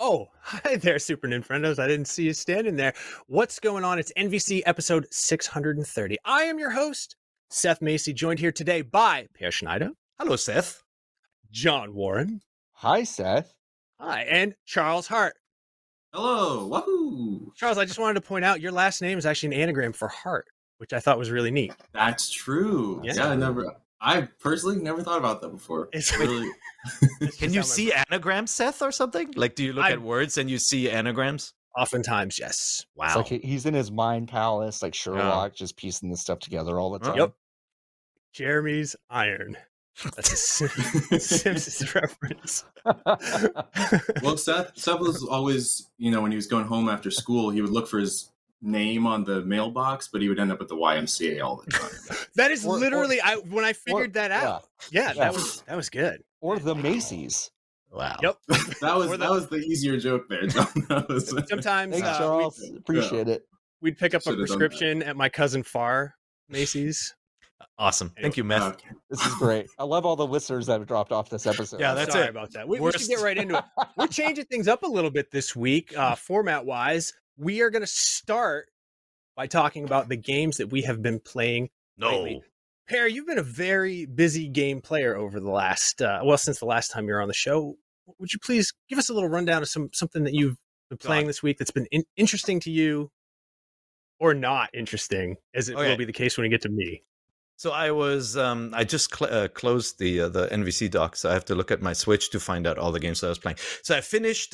Oh, hi there, Super Nintendos. I didn't see you standing there. What's going on? It's NVC episode 630. I am your host, Seth Macy, joined here today by Per Schneider. Hello, Seth. John Warren. Hi, Seth. Hi, and Charles Hart. Hello, wahoo! Charles, I just wanted to point out your last name is actually an anagram for heart, which I thought was really neat. That's true. Yeah. I personally never thought about that before. It's Really, Can you see anagrams, Seth, or something? Like, do you look at words and you see anagrams? Oftentimes, yes. Wow. It's like he's in his mind palace, like Sherlock, just piecing this stuff together all the time. Yep. Jeremy's iron. That's a Simpsons reference. well, Seth was always, when he was going home after school, he would look for his name on the mailbox, but he would end up at the YMCA all the time. That is literally when I figured that out. Yeah, Yeah. that was good. Or the Macy's. Wow. Yep. that was the easier joke there, John. Sometimes Thanks, Charles. Appreciate it. we'd pick up a Should've done prescription at my cousin Farr Macy's. Awesome. Thank you, Meth. Okay. This is great. I love all the listeners that have dropped off this episode. Yeah, that's Sorry it. about that. We should get right into it. We're changing things up a little bit this week, format-wise. We are going to start by talking about the games that we have been playing lately. Per, you've been a very busy game player over the last, since the last time you were on the show. Would you please give us a little rundown of something that you've been playing this week that's been interesting to you, or not interesting, as it will be the case when we get to me? So I was, I just closed the NVC doc, so I have to look at my Switch to find out all the games that I was playing. So I finished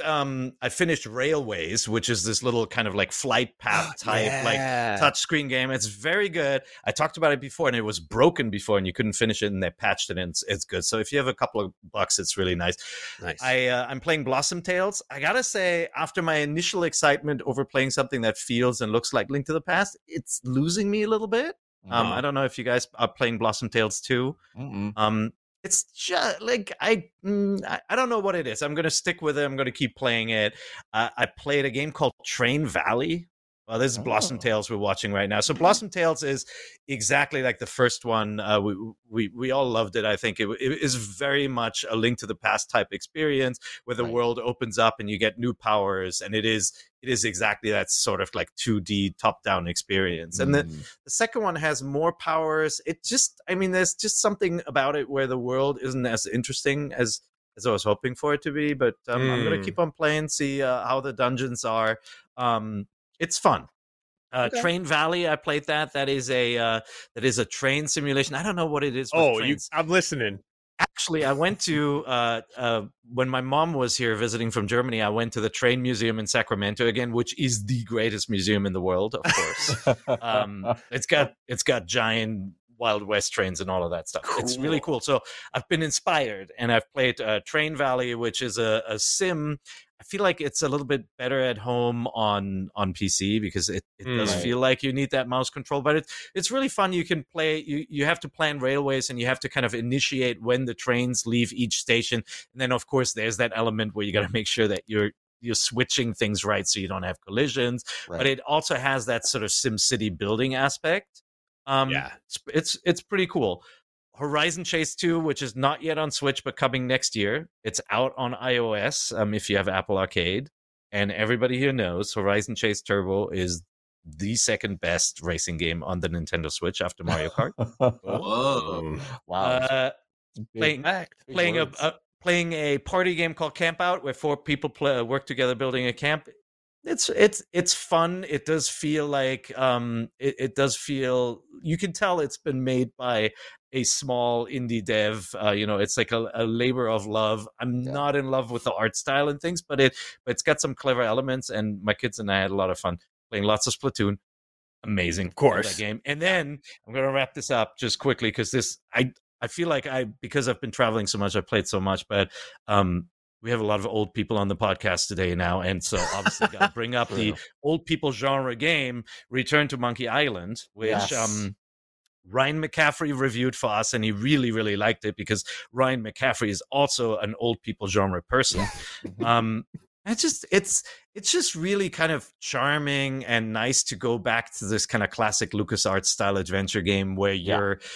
Railways, which is this little kind of like flight path type, like touchscreen game. It's very good. I talked about it before, and it was broken before, and you couldn't finish it, and they patched it, and it's good. So if you have a couple of bucks, it's really nice. Nice. I'm playing Blossom Tales. I gotta say, after my initial excitement over playing something that feels and looks like Link to the Past, it's losing me a little bit. I don't know if you guys are playing Blossom Tales too. It's just like I don't know what it is. I'm gonna stick with it. I'm gonna keep playing it. I played a game called Train Valley. Well, this is Blossom Tales we're watching right now. So Blossom Tales is exactly like the first one. We all loved it. I think it is very much a Link to the Past type experience where the world opens up and you get new powers, and it is exactly that sort of like 2D top-down experience. And the second one has more powers. There's just something about it where the world isn't as interesting as I was hoping for it to be. But I'm going to keep on playing, see how the dungeons are. It's fun. Train Valley, I played that. That is a train simulation. I don't know what it is. I'm listening. Actually, I went to when my mom was here visiting from Germany. I went to the Train Museum in Sacramento again, which is the greatest museum in the world, of course. It's got giant Wild West trains and all of that stuff. Cool. It's really cool. So I've been inspired, and I've played Train Valley, which is a sim. I feel like it's a little bit better at home on PC because it does feel like you need that mouse control, but it's really fun. You can play, you have to plan railways, and you have to kind of initiate when the trains leave each station. And then of course there's that element where you got to make sure that you're switching things right so you don't have collisions. Right. But it also has that sort of SimCity building aspect. It's pretty cool. Horizon Chase 2, which is not yet on Switch, but coming next year. It's out on iOS if you have Apple Arcade. And everybody here knows Horizon Chase Turbo is the second best racing game on the Nintendo Switch after Mario Kart. Whoa. Wow. Playing a party game called Camp Out, where 4 people work together building a camp. It's fun. It does feel like it does feel, you can tell it's been made by a small indie dev. It's like a labor of love. I'm not in love with the art style and things, but it's got some clever elements, and my kids and I had a lot of fun playing lots of Splatoon. Amazing, of course, that game. And then I'm going to wrap this up just quickly because I feel like because I've been traveling so much, I played so much, but we have a lot of old people on the podcast today now, and so obviously got to bring up the old people genre game, Return to Monkey Island, which Ryan McCaffrey reviewed for us, and he really, really liked it because Ryan McCaffrey is also an old people genre person. It's just really kind of charming and nice to go back to this kind of classic LucasArts style adventure game where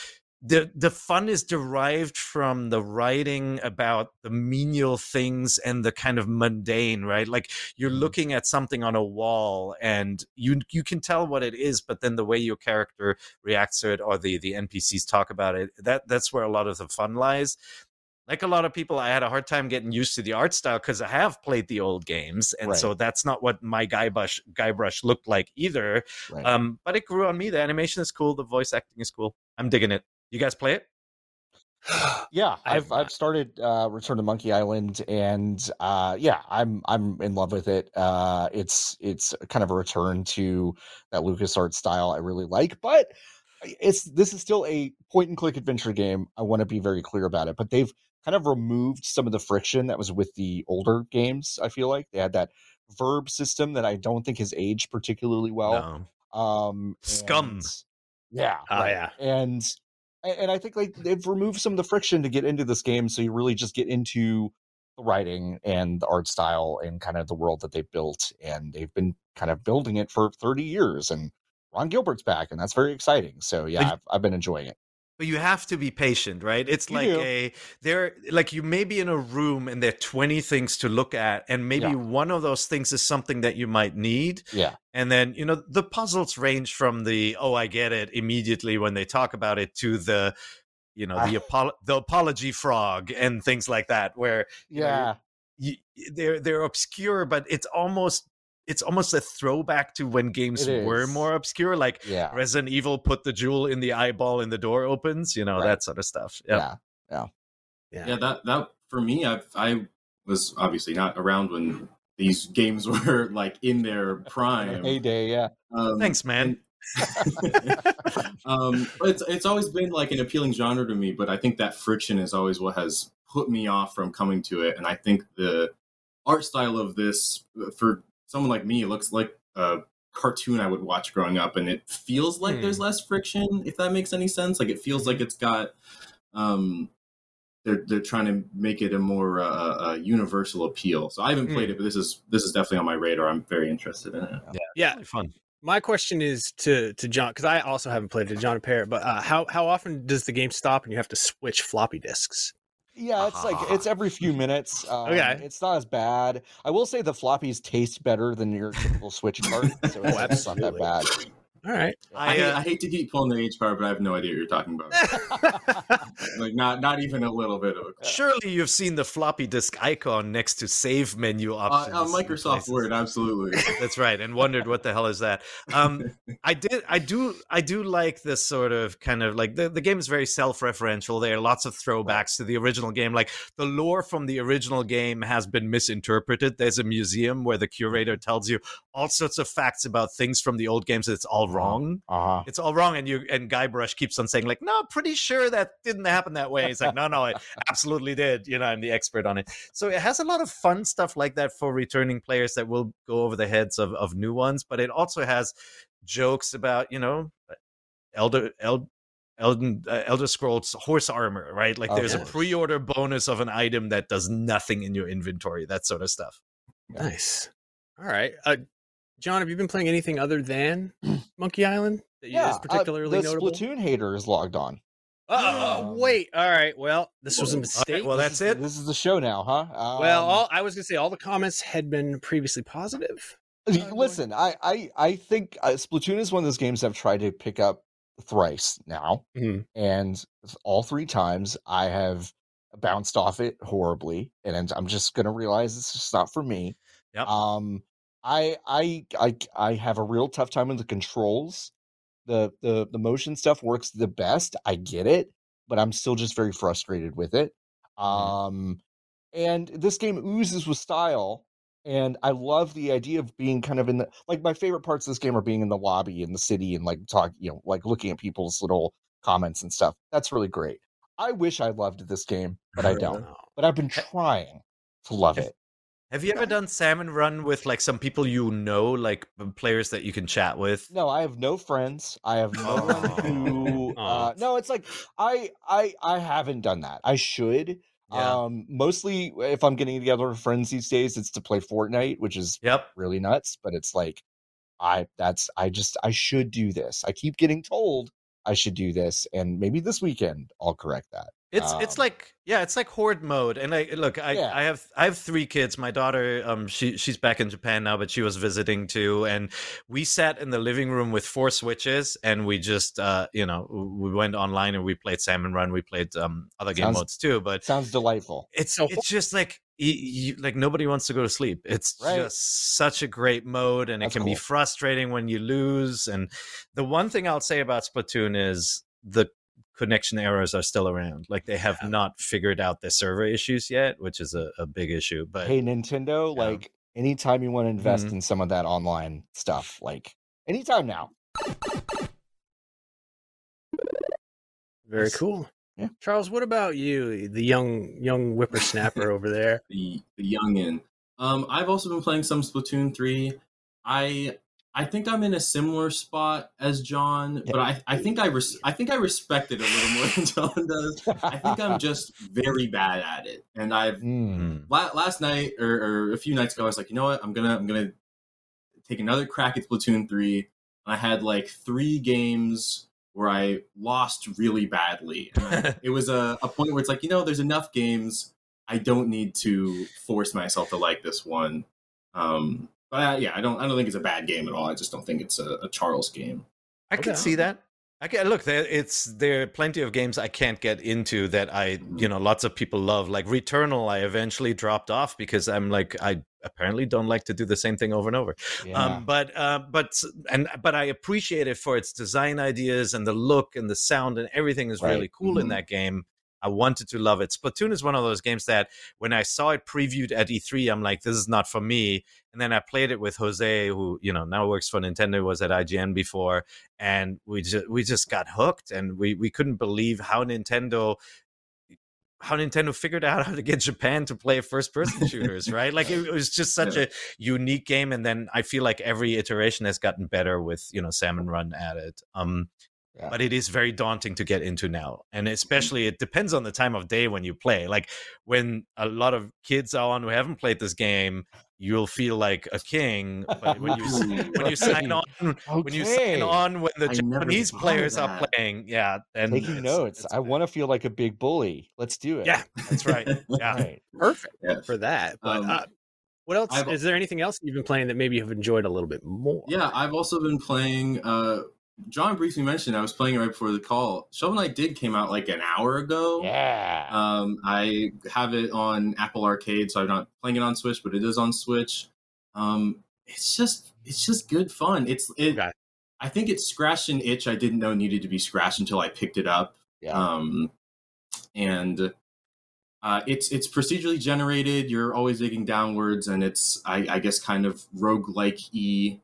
the fun is derived from the writing about the menial things and the kind of mundane, right? Like you're looking at something on a wall and you can tell what it is, but then the way your character reacts to it or the NPCs talk about it, that's where a lot of the fun lies. Like a lot of people, I had a hard time getting used to the art style because I have played the old games, and so that's not what my Guybrush looked like either. Right. But it grew on me. The animation is cool. The voice acting is cool. I'm digging it. You guys play it? Yeah, I've started Return to Monkey Island, and I'm in love with it. It's kind of a return to that LucasArts style I really like, but this is still a point and click adventure game. I want to be very clear about it, but they've kind of removed some of the friction that was with the older games. I feel like they had that verb system that I don't think has aged particularly well. No. Scum. Yeah. Yeah. And I think like they've removed some of the friction to get into this game, so you really just get into the writing and the art style and kind of the world that they've built, and they've been kind of building it for 30 years, and Ron Gilbert's back, and that's very exciting. So yeah, I've been enjoying it. But you have to be patient, right? It's like you may be in a room and there are 20 things to look at, and maybe one of those things is something that you might need. Yeah. And then, the puzzles range from the, I get it immediately when they talk about it, to the, the apology frog and things like that, where they're obscure, but it's almost a throwback to when games were more obscure, like Resident Evil put the jewel in the eyeball and the door opens, that sort of stuff. Yeah. That for me, I was obviously not around when these games were like in their prime heyday. Yeah. Thanks, man. It's always been like an appealing genre to me, but I think that friction is always what has put me off from coming to it. And I think the art style of this, for someone like me, it looks like a cartoon I would watch growing up, and it feels like there's less friction, if that makes any sense. Like it feels like it's got they're trying to make it a more universal appeal. So I haven't played it, but this is definitely on my radar. I'm very interested in it. Yeah, really fun. My question is to John, because I also haven't played it, John Parrott, but how often does the game stop and you have to switch floppy disks? Yeah, it's every few minutes. Okay. It's not as bad. I will say the floppies taste better than your typical Switch cart, so it's not that bad. All right. I hate to keep pulling the H card, but I have no idea what you're talking about. Like not even a little bit of a. Surely you've seen the floppy disk icon next to save menu options. Microsoft Word, absolutely. That's right, and wondered what the hell is that. I do like this sort of kind of like the game is very self-referential. There are lots of throwbacks to the original game. Like the lore from the original game has been misinterpreted. There's a museum where the curator tells you all sorts of facts about things from the old games. It's all wrong. It's all wrong, and Guybrush keeps on saying like, no, pretty sure that didn't happen that way. It's like, no, it absolutely did. I'm the expert on it. So it has a lot of fun stuff like that for returning players that will go over the heads of new ones, but it also has jokes about Elder Scrolls horse armor, right? Like there's a pre-order bonus of an item that does nothing in your inventory, that sort of stuff. Nice. All right. John, have you been playing anything other than Monkey Island that is particularly notable? The Splatoon hater is logged on. Wait. All right. Well, this was a mistake. Right, well, that's it. This is the show now, huh? I was going to say all the comments had been previously positive. Listen, I think Splatoon is one of those games I've tried to pick up thrice now, and all three times I have bounced off it horribly, and I'm just going to realize it's just not for me. Yep. I have a real tough time with the controls. The motion stuff works the best. I get it, but I'm still just very frustrated with it. And this game oozes with style, and I love the idea of being kind of in the, like, my favorite parts of this game are being in the lobby in the city and like like looking at people's little comments and stuff. That's really great. I wish I loved this game, but I don't. But I've been trying to love it. Have you ever done Salmon Run with like some people like players that you can chat with? No, I have no friends. I have no one who. No, it's like I haven't done that. I should. Yeah. Mostly if I'm getting together with friends these days, it's to play Fortnite, which is really nuts. But it's like I should do this. I keep getting told I should do this, and maybe this weekend I'll correct that. It's like horde mode, and I have 3 kids. My daughter, she's back in Japan now, but she was visiting too, and we sat in the living room with 4 Switches, and we just we went online and we played Salmon Run. We played other game modes too, but sounds delightful. It's just like like nobody wants to go to sleep. It's just such a great mode, and it can be frustrating when you lose. And the one thing I'll say about Splatoon is the connection errors are still around. Like they have not figured out the server issues yet, which is a big issue. But hey, Nintendo, like anytime you want to invest in some of that online stuff, like anytime now. Very cool. Yeah. Charles, what about you, the young whippersnapper over there? The youngin. I've also been playing some Splatoon 3. I think I'm in a similar spot as John, but I think I respect it a little more than John does. I think I'm just very bad at it, and I've last night or a few nights ago I was like, you know what, I'm gonna take another crack at Splatoon 3. And I had like 3 games where I lost really badly. And it was a point where it's like, there's enough games. I don't need to force myself to like this one. But I don't think it's a bad game at all. I just don't think it's a Charles game. I can see that. Look, there are plenty of games I can't get into that lots of people love. Like Returnal, I eventually dropped off because I'm like, I apparently don't like to do the same thing over and over. Yeah. But I appreciate it for its design ideas, and the look and the sound and everything is really cool in that game. I wanted to love it. Splatoon is one of those games that when I saw it previewed at E3, I'm like, this is not for me. And then I played it with Jose, who now works for Nintendo, was at IGN before, and we just got hooked, and we couldn't believe how Nintendo figured out how to get Japan to play first-person shooters, right? Like it was just such a unique game, and then I feel like every iteration has gotten better with Salmon Run added. But it is very daunting to get into now. And especially it depends on the time of day when you play. Like when a lot of kids are on who haven't played this game, you'll feel like a king. But when you sign on, when the Japanese players are playing, then taking notes. I want to feel like a big bully. Let's do it. Yeah, that's right. Yeah, Right. Perfect for that. But what else? Is there anything else you've been playing that maybe you have enjoyed a little bit more? Yeah, I've also been playing. John briefly mentioned I was playing it right before the call. Shovel Knight came out like an hour ago. Yeah. I have it on Apple Arcade, so I'm not playing it on Switch, but it is on Switch. It's just good fun. I think it scratched an itch I didn't know needed to be scratched until I picked it up. Yeah. And it's procedurally generated. You're always digging downwards, and it's I guess kind of roguelike-y.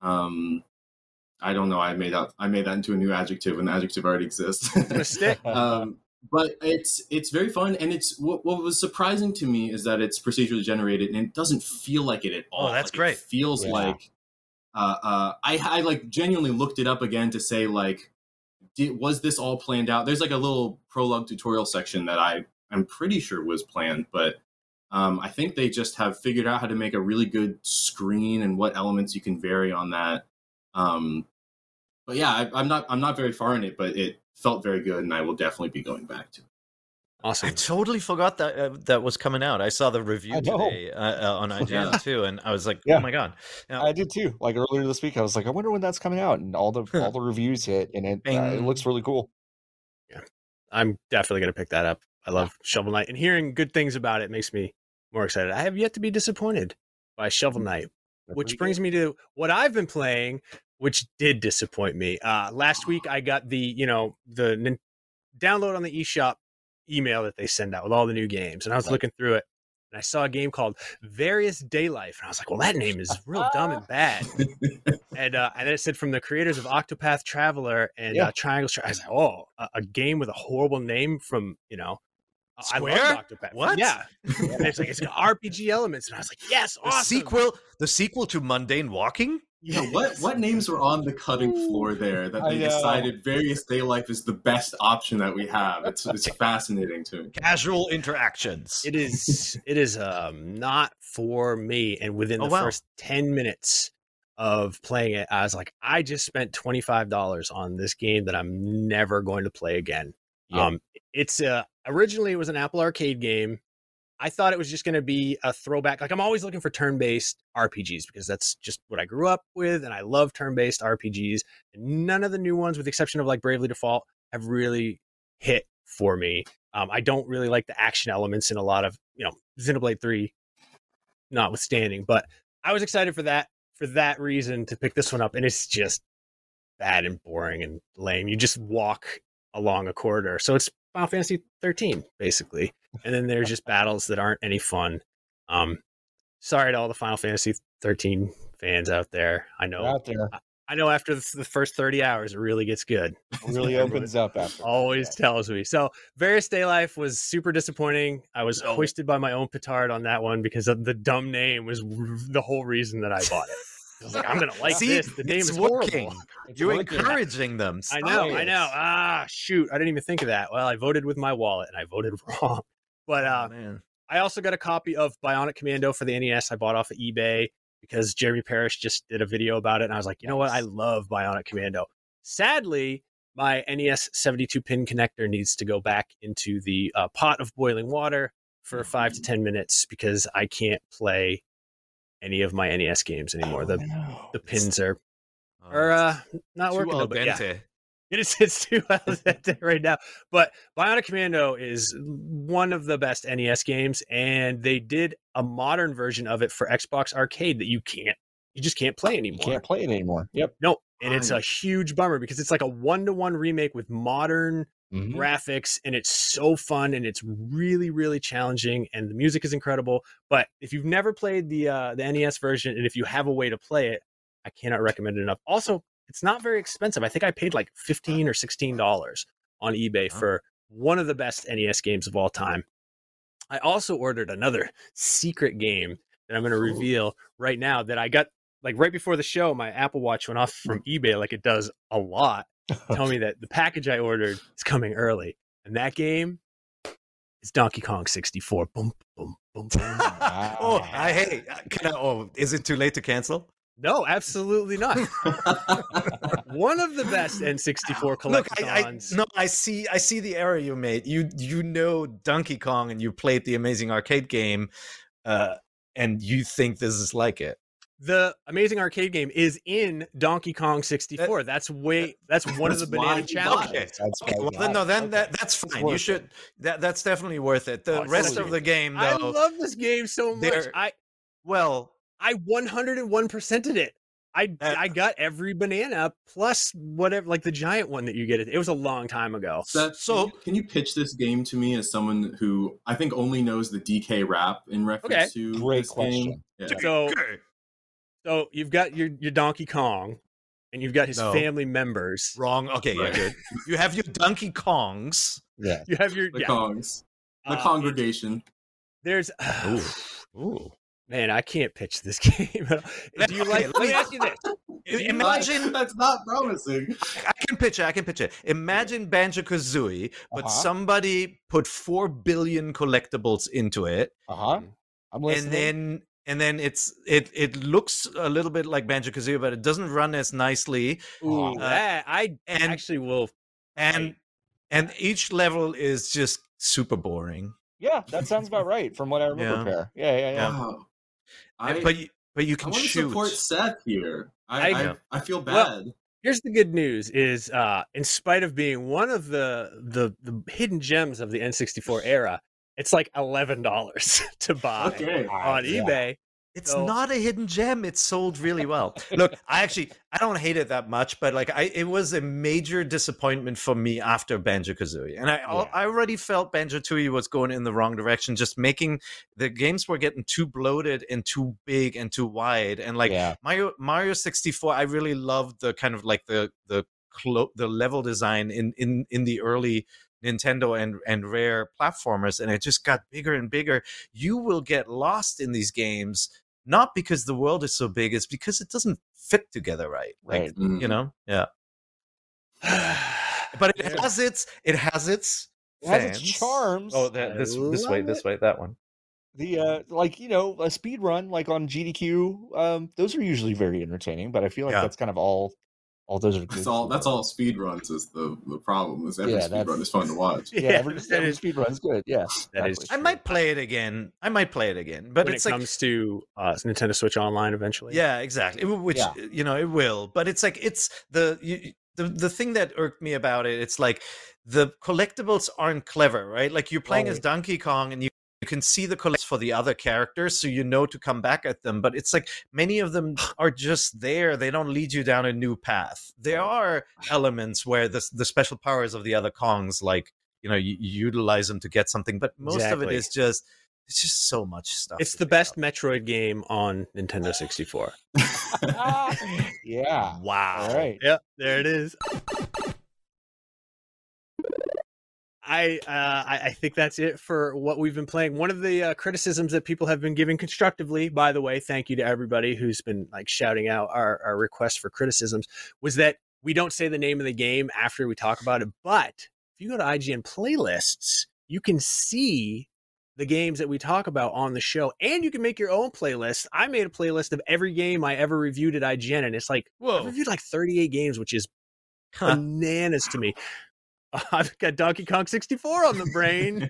I don't know. I made that into a new adjective when the adjective already exists. But it's very fun, and it's what was surprising to me is that it's procedurally generated, and it doesn't feel like it at all. Oh, that's great. It feels like I like genuinely looked it up again to say like, was this all planned out? There's like a little prologue tutorial section that I'm pretty sure was planned, but I think they just have figured out how to make a really good screen and what elements you can vary on that. But yeah, I'm not very far in it, but it felt very good, and I will definitely be going back to it. Awesome. I totally forgot that was coming out. I saw the review today on IGN too, and I was like, oh my god. I did too. Like earlier this week, I was like, I wonder when that's coming out, and all the reviews hit, and it looks really cool. Yeah, I'm definitely gonna pick that up. I love Shovel Knight, and hearing good things about it makes me more excited. I have yet to be disappointed by Shovel Knight, which brings me to what I've been playing, which did disappoint me. Last week, I got the download on the eShop email that they send out with all the new games, and I was looking through it, and I saw a game called Various Daylife, and I was like, well, that name is real dumb and bad. And then it said from the creators of Octopath Traveler and Triangle Strategy. I was like, oh, a game with a horrible name from Square? I love Octopath. What? Yeah. And it's got RPG elements, and I was like, yes, awesome. The sequel to Mundane Walking? Yeah, what names were on the cutting floor there that they decided Various Daylife is the best option that we have? It's fascinating to me. Casual interactions. It is not for me. And within the first 10 minutes, of playing it, I was like, I just spent $25 on this game that I'm never going to play again. Yeah. It's originally it was an Apple Arcade game. I thought it was just going to be a throwback. Like, I'm always looking for turn-based RPGs because that's just what I grew up with, and I love turn-based RPGs. And none of the new ones, with the exception of like Bravely Default, have really hit for me. I don't really like the action elements in a lot of, Xenoblade 3 notwithstanding, but I was excited for that reason to pick this one up, and it's just bad and boring and lame. You just walk along a corridor. So it's Final Fantasy 13, basically. And then there's just battles that aren't any fun. Sorry to all the Final Fantasy 13 fans out there. I know. Out there. I know after the first 30 hours, it really gets good. It really opens up after. Always tells me. So Various Daylife was super disappointing. I was hoisted by my own petard on that one because of the dumb name was the whole reason that I bought it. I was like, I'm going to like this. The name is working. horrible. You're encouraging them. I know. Shoot. I didn't even think of that. Well, I voted with my wallet and I voted wrong. But I also got a copy of Bionic Commando for the NES. I bought off of eBay because Jeremy Parrish just did a video about it. And I was like, you know what? I love Bionic Commando. Sadly, my NES 72-pin connector needs to go back into the pot of boiling water for 5 to 10 minutes because I can't play any of my NES games anymore. The pins are not working. Al dente. It's too al dente right now. But Bionic Commando is one of the best NES games, and they did a modern version of it for Xbox Arcade that you just can't play anymore. You can't play it anymore. Yep. No, and it's a huge bummer because it's like a 1-to-1 remake with modern graphics, and it's so fun, and it's really, really challenging, and the music is incredible. But if you've never played the NES version, and if you have a way to play it, I cannot recommend it enough. Also, it's not very expensive. I think I paid like $15 or $16 on eBay for one of the best NES games of all time. I also ordered another secret game that I'm going to reveal right now that I got like right before the show. My Apple Watch went off from eBay like it does a lot. Tell me that the package I ordered is coming early. And that game is Donkey Kong 64. Boom, boom, boom, boom. Is it too late to cancel? No, absolutely not. One of the best N64 collectathons. Look, I see the error you made. You know Donkey Kong and you played the Amazing Arcade game, and you think this is like it. The Amazing Arcade game is in Donkey Kong 64. That's one of the banana challenges. Okay. That's fine. You should. That's definitely worth it. The rest of the game, though. I love this game so much. I 101%ed it. I got every banana plus whatever, like the giant one that you get. It was a long time ago. So can you pitch this game to me as someone who I think only knows the DK rap in reference to Great question. Game? Yeah. So you've got your Donkey Kong, and you've got his family members. Wrong. Okay, yeah, good. You have your Donkey Kongs. Yeah. You have your Kongs. The congregation. There's Ooh. Man, I can't pitch this game. Do you like? Let me ask you this. Imagine that's not promising. I can pitch it. Imagine Banjo-Kazooie, but somebody put 4 billion collectibles into it. I'm listening. And then it looks a little bit like Banjo-Kazooie, but it doesn't run as nicely. Ooh, actually will. And each level is just super boring. Yeah, that sounds about right from what I remember. Yeah. Wow. But you can shoot. I want to support Seth here. I feel bad. Well, here's the good news: is in spite of being one of the hidden gems of the N64 era, it's like $11 to buy on eBay. It's not a hidden gem. It's sold really well. Look, I don't hate it that much, but it was a major disappointment for me after Banjo-Kazooie. And I already felt Banjo-Tooie was going in the wrong direction. Just making the games were getting too bloated and too big and too wide. And Mario 64, I really loved the kind of like the level design in the early Nintendo and Rare platformers, and it just got bigger and bigger. You will get lost in these games, not because the world is so big, it's because it doesn't fit together right. Yeah. But it has its fans. It has its charms. Oh, this way, that one. like, a speed run like on GDQ, those are usually very entertaining, but I feel like Yeah. that's kind of all those are good That's all. for. That's all speed runs is the problem. Is every Yeah, speed run is fun to watch. Yeah, every that is speed run's good. Yeah, that is exactly. I might play it again. But when it's it like, comes to Nintendo Switch Online eventually. yeah, exactly. Which Yeah. it will. But it's like it's the thing that irked me about it. It's like the collectibles aren't clever, right? Like you're playing as Right. Donkey Kong, and you can see the collectibles for the other characters, so you know to come back at them. But it's like many of them are just there; they don't lead you down a new path. There are elements where the special powers of the other Kongs, like you utilize them to get something, but most of it Exactly. is just it's just so much stuff. It's to the pick best up. Metroid game on Nintendo 64. Yeah. Wow. All right. Yep, there it is. I think that's it for what we've been playing. One of the criticisms that people have been giving constructively, by the way, thank you to everybody who's been like shouting out our requests for criticisms, was that we don't say the name of the game after we talk about it. But if you go to IGN playlists, you can see the games that we talk about on the show, and you can make your own playlist. I made a playlist of every game I ever reviewed at IGN, and it's like I reviewed like 38 games, which is bananas to me. I've got Donkey Kong 64 on the brain.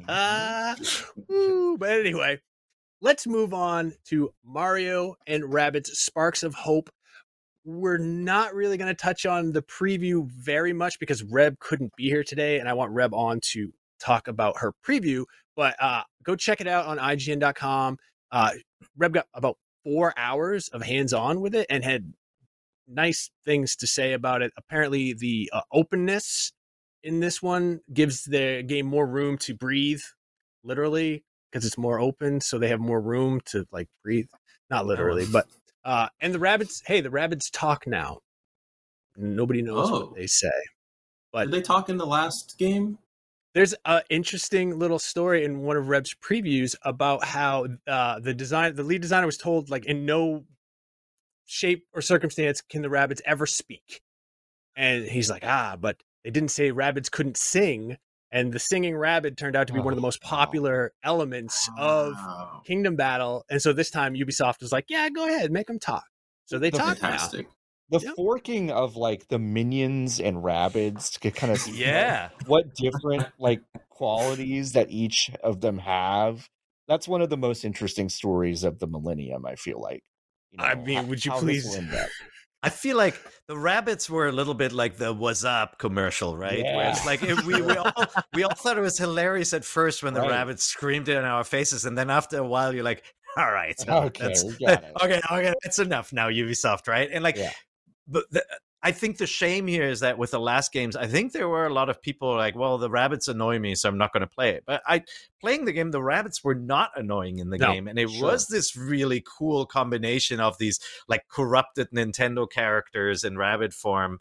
Woo. But anyway, let's move on to Mario and Rabbids Sparks of Hope. We're not really going to touch on the preview very much because Reb couldn't be here today, and I want Reb on to talk about her preview. But go check it out on IGN.com. Reb got about 4 hours of hands-on with it and had nice things to say about it. Apparently, the openness in this one gives the game more room to breathe, literally, because it's more open, so they have more room to like breathe. Not literally, but and the Rabbids talk now. Nobody knows what they say. But did they talk in the last game? There's an interesting little story in one of Reb's previews about how the lead designer was told, like, in no shape or circumstance can the Rabbids ever speak. And he's like, but they didn't say Rabbids couldn't sing, and the singing rabbit turned out to be one of the most popular elements of Kingdom Battle. And so this time Ubisoft was like, yeah, go ahead, make them talk. So they talk fantastic. now. The forking of like the minions and Rabbids to kind of see what different like qualities that each of them have. That's one of the most interesting stories of the millennium, I feel like. I mean, would you please? I feel like the Rabbids were a little bit like the "What's Up" commercial, right? Yeah. Where it's like we all thought it was hilarious at first when the Rabbids screamed it in our faces, and then after a while, you're like, "All right, okay, we got it. Okay, that's enough now, Ubisoft, right?" And like, but I think the shame here is that with the last games, I think there were a lot of people like, well, the Rabbids annoy me, so I'm not going to play it. But playing the game, the Rabbids were not annoying in the game. And it was this really cool combination of these like corrupted Nintendo characters in Rabbid form.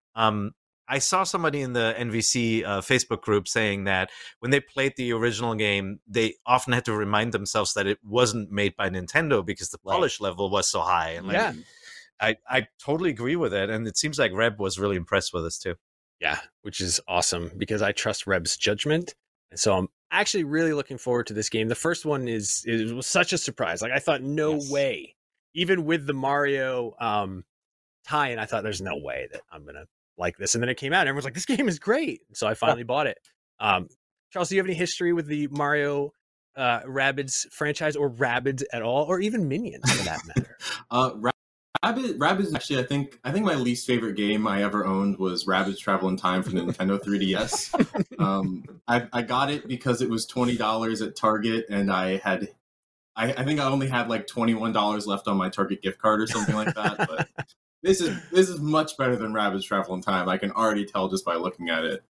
I saw somebody in the NVC Facebook group saying that when they played the original game, they often had to remind themselves that it wasn't made by Nintendo because the polish level was so high. And like, I totally agree with it, and it seems like Reb was really impressed with this too. Yeah, which is awesome because I trust Reb's judgment, and so I'm actually really looking forward to this game. The first one it was such a surprise. Like I thought, no way, even with the Mario tie-in, I thought there's no way that I'm gonna like this. And then it came out, and everyone's like, "This game is great!" So I finally bought it. Charles, do you have any history with the Mario Rabbids franchise, or Rabbids at all, or even Minions for that matter? Rabbids actually, I think my least favorite game I ever owned was Rabbids Travel in Time for the Nintendo 3DS. I got it because it was $20 at Target, and I think I only had like $21 left on my Target gift card or something like that. But this is much better than Rabbids Travel in Time. I can already tell just by looking at it.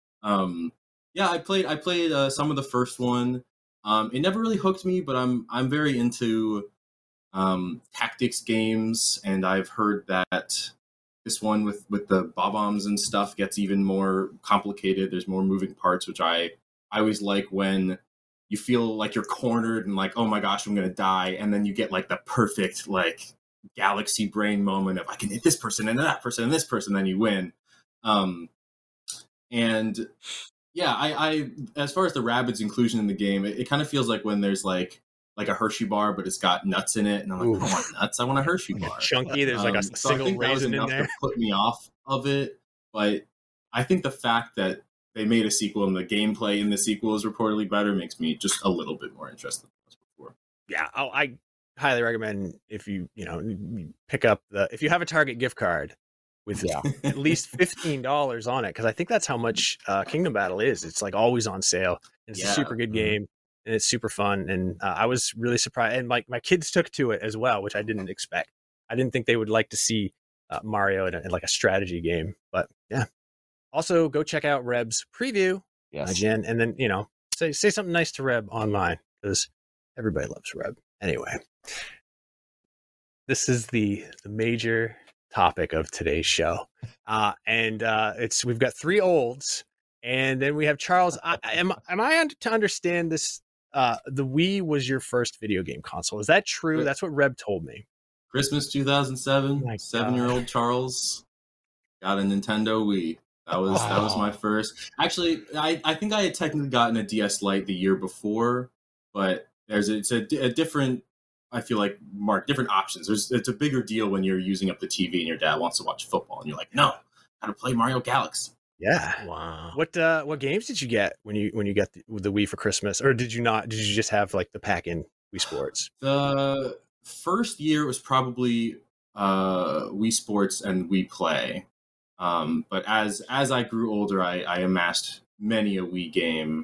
I played some of the first one. It never really hooked me, but I'm very into tactics games, and I've heard that this one with the bob-ombs and stuff gets even more complicated. There's more moving parts, which I always like when you feel like you're cornered and like, oh my gosh, I'm gonna die, and then you get like the perfect like galaxy brain moment of I can hit this person and that person and this person, then you win. And yeah, I as far as the Rabbids inclusion in the game, it kind of feels like when there's like like a Hershey bar, but it's got nuts in it, and I'm like, I don't want nuts. I want a Hershey bar. Chunky. There's like a So I single think that was raisin in enough there. to put me off of it. But I think the fact that they made a sequel and the gameplay in the sequel is reportedly better makes me just a little bit more interested than I was before. Yeah, I highly recommend if you pick up if you have a Target gift card with at least $15 on it, because I think that's how much Kingdom Battle is. It's like always on sale. It's a super good game, and it's super fun. And I was really surprised, and my kids took to it as well, which I didn't expect. I didn't think they would like to see Mario in like a strategy game, but yeah. Also, go check out Reb's preview, Jen, and then say something nice to Reb online, because everybody loves Reb. Anyway, this is the major topic of today's show, and we've got three olds, and then we have Charles. Am I to understand this? The Wii was your first video game console. Is that true? That's what Reb told me. Christmas 2007. 7-year-old Charles got a Nintendo Wii. That was my first. Actually, I think I had technically gotten a DS Lite the year before, but it's a different. I feel like different options. It's a bigger deal when you're using up the TV and your dad wants to watch football, and you're like, no, gotta play Mario Galaxy. Yeah. Wow. What games did you get when you got the Wii for Christmas, or did you not? Did you just have like the pack-in Wii Sports? The first year was probably Wii Sports and Wii Play. But as I grew older, I amassed many a Wii game.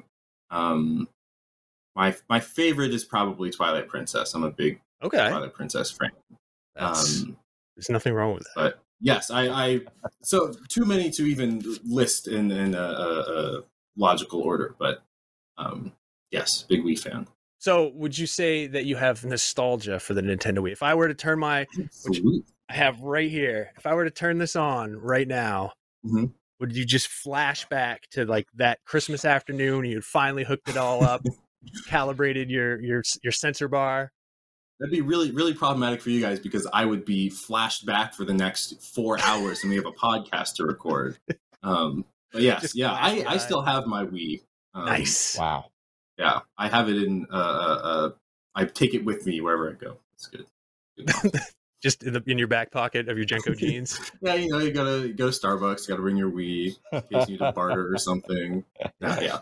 My favorite is probably Twilight Princess. I'm a big Twilight Princess fan. There's nothing wrong with that. But yes, I so too many to even list in a logical order. But yes, big Wii fan. So would you say that you have nostalgia for the Nintendo Wii? If I were to turn which I have right here, if I were to turn this on right now, would you just flash back to like that Christmas afternoon? You'd finally hooked it all up, calibrated your sensor bar. That'd be really, really problematic for you guys, because I would be flashed back for the next 4 hours and we have a podcast to record. But yes, I still have my Wii. Nice. Wow. Yeah, I have it in. I take it with me wherever I go. It's good. Just in your back pocket of your Jenko jeans. Yeah, you gotta go to Starbucks. Got to bring your Wii in case you need to barter or something. Yeah.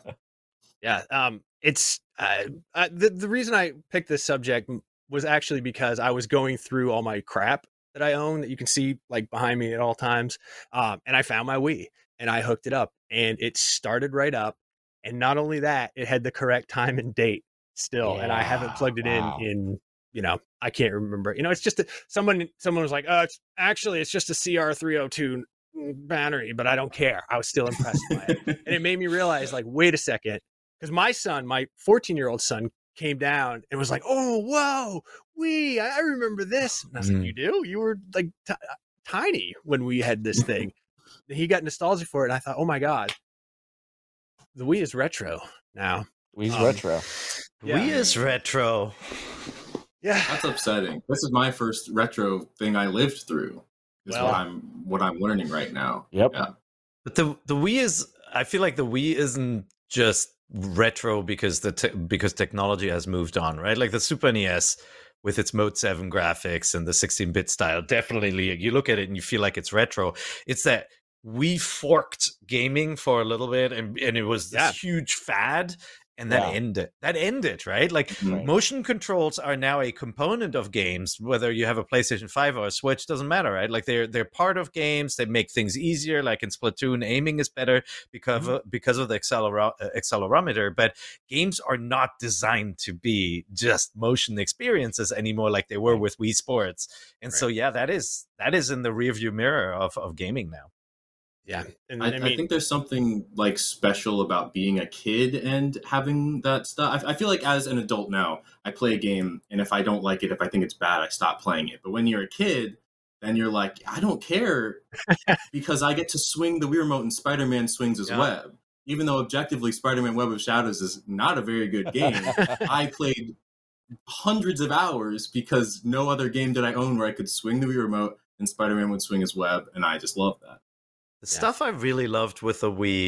It's the reason I picked this subject was actually because I was going through all my crap that I own that you can see like behind me at all times, and I found my Wii and I hooked it up, and it started right up. And not only that, it had the correct time and date still. And I haven't plugged it in, I can't remember. It's just someone was like, it's just a CR302 battery, but I don't care. I was still impressed by it. And it made me realize, like, wait a second. Because my 14-year-old son came down and was like, oh, whoa, Wii, I remember this. And I was like, you do? You were like tiny when we had this thing. And he got nostalgia for it. And I thought, oh my God. The Wii is retro now. Wii's retro. Yeah. Wii is retro. Yeah, that's upsetting. This is my first retro thing I lived through. Is what I'm learning right now. Yep. Yeah. But the Wii is. I feel like the Wii isn't just retro because because technology has moved on, right? Like the Super NES with its Mode 7 graphics and the 16-bit style. Definitely, you look at it and you feel like it's retro. It's that we forked gaming for a little bit, and it was this huge fad, and that ended, right? Like motion controls are now a component of games, whether you have a PlayStation 5 or a Switch, doesn't matter, right? Like they're part of games. They make things easier. Like in Splatoon, aiming is better because of the accelerometer, but games are not designed to be just motion experiences anymore like they were with Wii Sports. And so that is in the rearview mirror of gaming now. Yeah, and I think there's something like special about being a kid and having that stuff. I feel like as an adult now, I play a game, and if I don't like it, if I think it's bad, I stop playing it. But when you're a kid, then you're like, I don't care because I get to swing the Wii remote and Spider-Man swings his web. Even though objectively Spider-Man Web of Shadows is not a very good game, I played hundreds of hours because no other game did I own where I could swing the Wii remote and Spider-Man would swing his web, and I just love that. The stuff I really loved with the Wii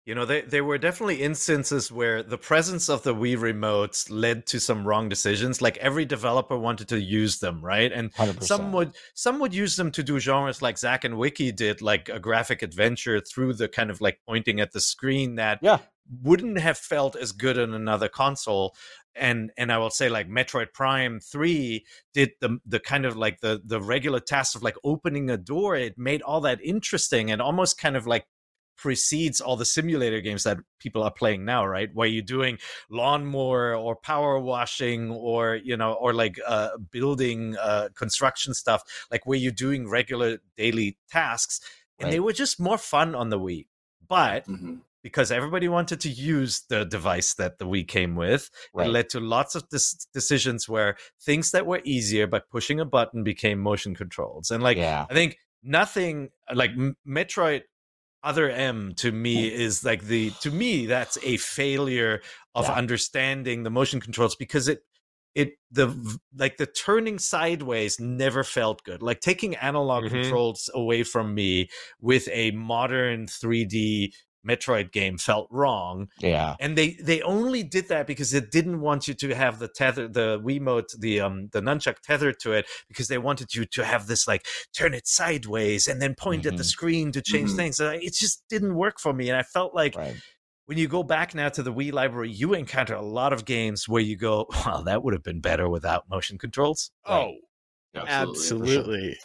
You know, there were definitely instances where the presence of the Wii remotes led to some wrong decisions. Like every developer wanted to use them, right? And 100%. some would use them to do genres like Zack and Wiki did, like a graphic adventure through the kind of like pointing at the screen that wouldn't have felt as good on another console. And I will say, like, Metroid Prime 3 did the kind of like the regular task of like opening a door. It made all that interesting and almost kind of like precedes all the simulator games that people are playing now, right? Where you're doing lawnmower or power washing or, you know, or like building construction stuff, like where you're doing regular daily tasks. And they were just more fun on the Wii. But because everybody wanted to use the device that the Wii came with, it led to lots of decisions where things that were easier by pushing a button became motion controls. And like, I think nothing like Metroid Other M to me is like to me that's a failure of understanding the motion controls, because the turning sideways never felt good. Like taking analog controls away from me with a modern 3D Metroid game felt wrong. Yeah. And they only did that because it didn't want you to have the Wiimote, the nunchuck tethered to it, because they wanted you to have this like turn it sideways and then point at the screen to change things. It just didn't work for me. And I felt like when you go back now to the Wii library, you encounter a lot of games where you go, wow, that would have been better without motion controls. Oh, absolutely.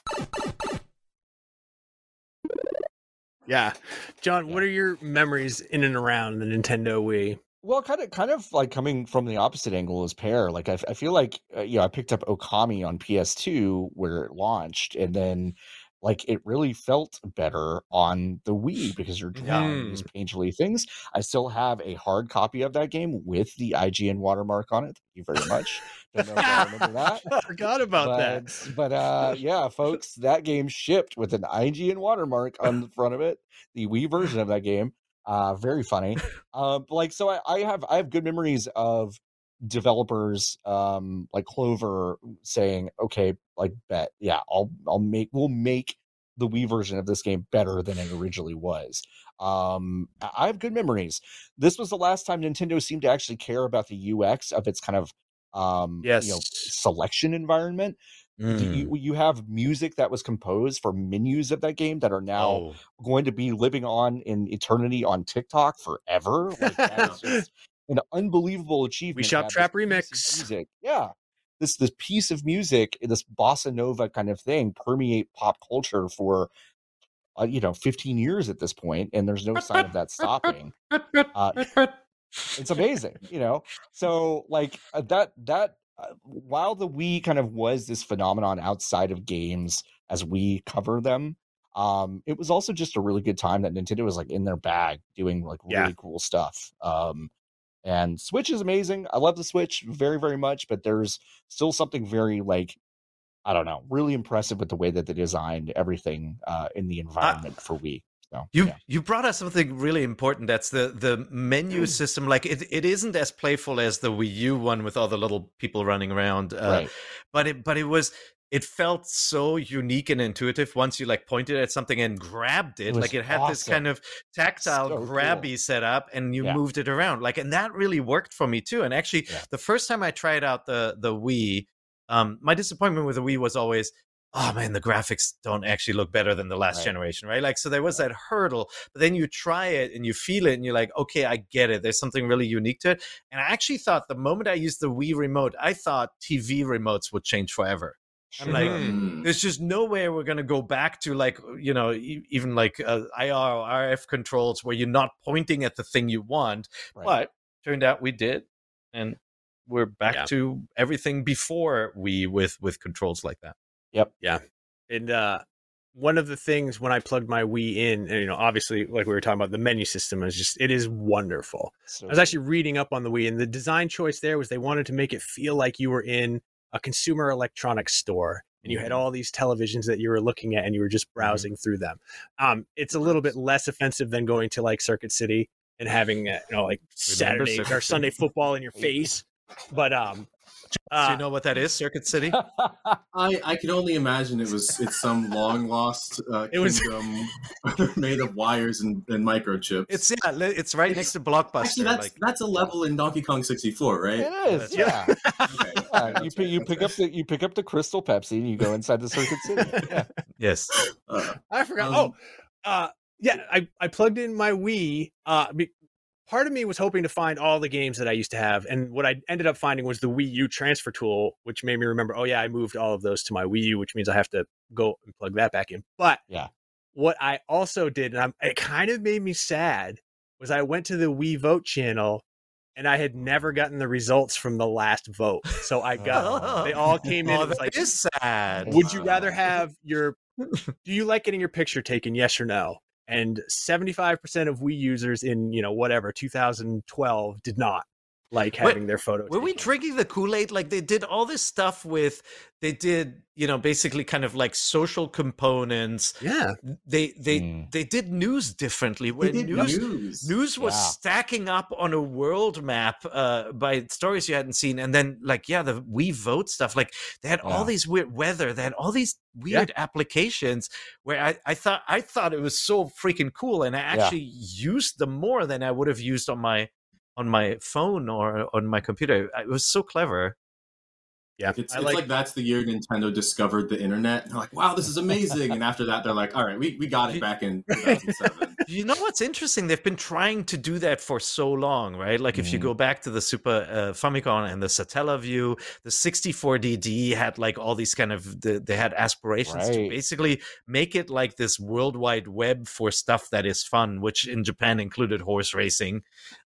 Yeah. John, what are your memories in and around the Nintendo Wii? Well, kind of like coming from the opposite angle as Pear. Like I feel like I picked up Okami on PS2 where it launched, and then like it really felt better on the Wii because you're drawing these painterly things. I still have a hard copy of that game with the IGN watermark on it. Thank you very much. Don't know if I remember that. I forgot about that. But yeah, folks, that game shipped with an IGN watermark on the front of it. The Wii version of that game. Very funny. So I have good memories of developers like Clover saying, okay, like bet, yeah, we'll make the Wii version of this game better than it originally was. I have good memories. This was the last time Nintendo seemed to actually care about the UX of its kind of selection environment. You have music that was composed for menus of that game that are now going to be living on in eternity on TikTok forever. Like, that is just an unbelievable achievement. We Shop Trap remix. Music. Yeah. This piece of music, this bossa nova kind of thing, permeate pop culture for 15 years at this point, and there's no sign of that stopping. It's amazing, So like that while the Wii kind of was this phenomenon outside of games as we cover them, it was also just a really good time that Nintendo was like in their bag doing like really cool stuff. And Switch is amazing. I love the Switch very, very much, but there's still something very like, I don't know, really impressive with the way that they designed everything in the environment for Wii. So, you brought us something really important. That's the menu system. Like it isn't as playful as the Wii U one with all the little people running around. But it felt so unique and intuitive once you like pointed at something and grabbed it. Like it had this kind of tactile grabby setup and you moved it around. Like, and that really worked for me too. And actually the first time I tried out the Wii, my disappointment with the Wii was always, oh man, the graphics don't actually look better than the last generation, right? Like, so there was that hurdle, but then you try it and you feel it and you're like, okay, I get it. There's something really unique to it. And I actually thought the moment I used the Wii remote, I thought TV remotes would change forever. I'm like, there's just no way we're going to go back to like, even like IR or RF controls where you're not pointing at the thing you want. But turned out we did. And we're back to everything before Wii with controls like that. Yep. Yeah. And one of the things when I plugged my Wii in, and obviously, like we were talking about, the menu system it is wonderful. I was actually reading up on the Wii, and the design choice there was they wanted to make it feel like you were in a consumer electronics store, and you had all these televisions that you were looking at, and you were just browsing through them. It's a little bit less offensive than going to like Circuit City and having like Saturday or Sunday football in your face. But Do you know what that is, Circuit City? I can only imagine it's some long lost It was- kingdom made of wires and microchips. It's right next to Blockbuster. Actually, that's a level in Donkey Kong 64, right? It is, Yeah, yeah. Okay. You pick up the Crystal Pepsi and you go inside the Circuit City. Yeah. yes. I forgot. Yeah, I plugged in my Wii. Part of me was hoping to find all the games that I used to have, and what I ended up finding was the Wii U transfer tool, which made me remember, oh yeah, I moved all of those to my Wii U, which means I have to go and plug that back in. But Yeah. what I also did, and it kind of made me sad, was I went to the Wii Vote channel, and I had never gotten the results from the last vote. So I got, they all came in. Oh, It was that like, is sad. would you rather have do you like getting your picture taken, yes or no? And 75% of Wii users in, whatever, 2012 did not like having their photo Were we taken. drinking the Kool-Aid? Like they did all this stuff they did, basically kind of like social components. Yeah. They did news differently. Where They did news was Yeah. stacking up on a world map by stories you hadn't seen. And then the We Vote stuff, like they had all Yeah. these weird weather, they had all these weird applications where I thought it was so freaking cool. And I actually used them more than I would have used on my phone or on my computer. It was so clever. Yeah. It's like that's the year Nintendo discovered the internet. And they're like, wow, this is amazing. And after that, they're like, all right, we got it back in 2007. You know what's interesting? They've been trying to do that for so long, right? Like if you go back to the Super Famicom and the Satellaview, the 64DD had like all these kind of, they had aspirations to basically make it like this world wide web for stuff that is fun, which in Japan included horse racing.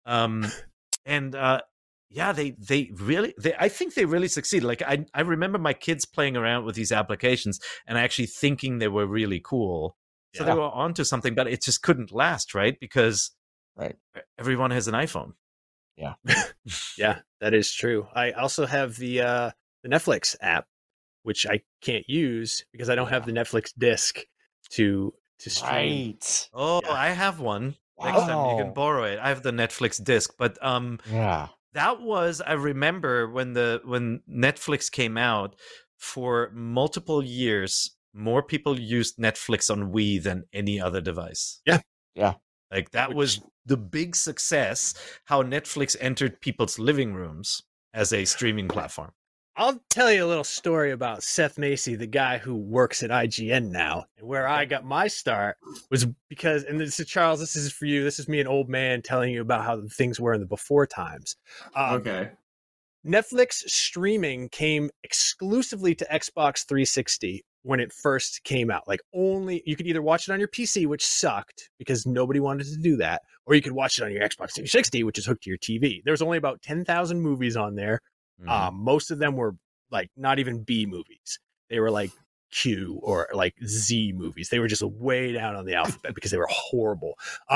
I think they really succeeded. Like I remember my kids playing around with these applications and actually thinking they were really cool. So they were onto something, but it just couldn't last, right? Because everyone has an iPhone. Yeah. Yeah, that is true. I also have the Netflix app, which I can't use because I don't have the Netflix disc to stream. Right. Oh, I have one. Next time you can borrow it. I have the Netflix disc, but that was, I remember when Netflix came out, for multiple years, more people used Netflix on Wii than any other device. Yeah. Yeah. Like that was the big success, how Netflix entered people's living rooms as a streaming platform. I'll tell you a little story about Seth Macy, the guy who works at IGN now. And where I got my start was because, and this is Charles, this is for you. This is me, an old man, telling you about how things were in the before times. Okay. Netflix streaming came exclusively to Xbox 360 when it first came out. Like only, you could either watch it on your PC, which sucked because nobody wanted to do that, or you could watch it on your Xbox 360, which is hooked to your TV. There was only about 10,000 movies on there. Most of them were like not even B movies. They were like Q or like Z movies. They were just way down on the alphabet because they were horrible.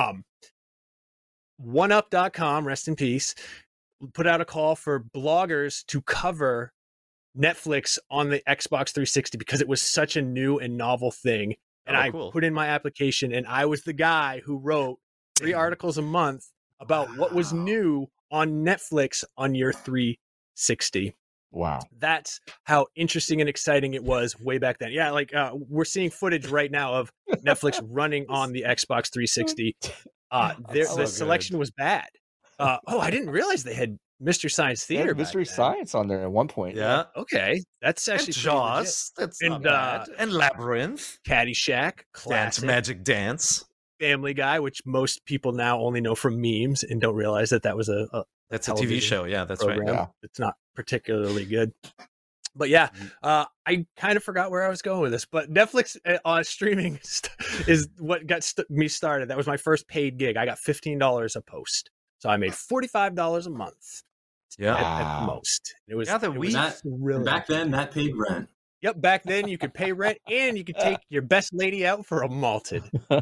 OneUp.com, rest in peace, put out a call for bloggers to cover Netflix on the Xbox 360 because it was such a new and novel thing. And put in my application, and I was the guy who wrote 3 articles a month about what was new on Netflix on your 360. Wow. That's how interesting and exciting it was way back then. Yeah, like we're seeing footage right now of Netflix running on the Xbox 360. The selection was bad. I didn't realize they had Mystery Science Theater. Mystery Science on there at one point. Yeah. Okay. That's actually and Jaws. That's not bad. And Labyrinth. Caddyshack. Classic. Magic Dance. Family Guy, which most people now only know from memes and don't realize that was that's a TV show. Yeah, that's program. right. Yeah. It's not particularly good. But yeah, I kind of forgot where I was going with this. But Netflix streaming is what got me started. That was my first paid gig. I got $15 a post. So I made $45 a month. Yeah, at most. It was really back then. That paid rent. Yep, back then you could pay rent and you could take your best lady out for a malted.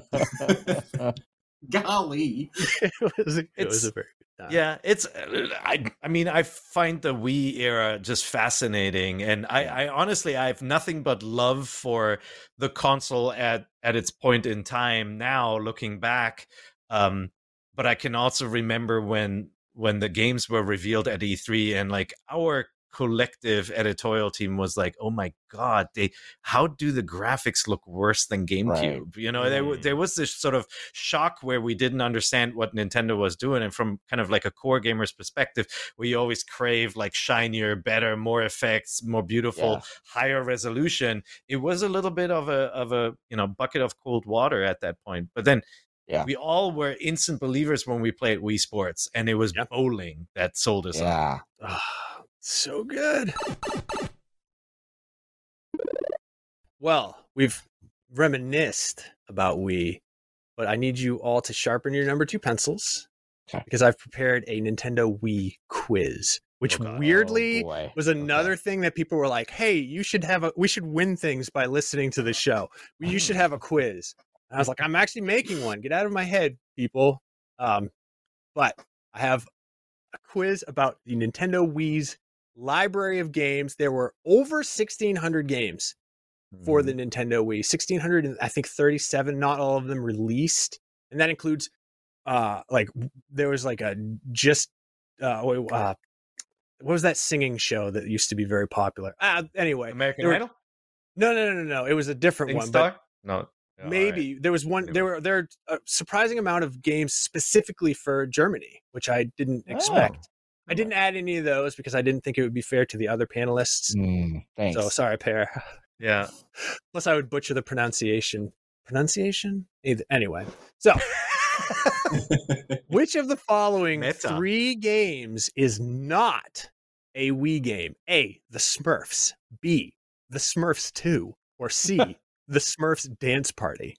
Golly, it was a very good time. Yeah, it's. I mean, I find the Wii era just fascinating, and I honestly I have nothing but love for the console at its point in time. Now looking back, but I can also remember when when the games were revealed at E3, and like our collective editorial team was like, "Oh my god, how do the graphics look worse than GameCube?" You know, there was this sort of shock where we didn't understand what Nintendo was doing, and from kind of like a core gamer's perspective, we always crave like shinier, better, more effects, more beautiful, higher resolution. It was a little bit of a bucket of cold water at that point, but then. Yeah. We all were instant believers when we played Wii Sports, and it was bowling that sold us on. So good. Well, we've reminisced about Wii, but I need you all to sharpen your number 2 pencils because I've prepared a Nintendo Wii quiz, which weirdly was another thing that people were like, "Hey, we should win things by listening to the show. You should have a quiz." And I was like, "I'm actually making one. Get out of my head, people." But I have a quiz about the Nintendo Wii's library of games. There were over 1,600 games for the Nintendo Wii. 1,600, and I think 37. Not all of them released, and that includes there was like what was that singing show that used to be very popular? Anyway, American Idol. No. It was a different one. But no. Maybe there was one. There were a surprising amount of games specifically for Germany, which I didn't expect. I didn't add any of those because I didn't think it would be fair to the other panelists. Thanks. So sorry, Per. Yeah. Plus, I would butcher the pronunciation. Anyway, so which of the following 3 games is not a Wii game? A, The Smurfs. B, The Smurfs 2. Or C, The Smurfs Dance Party.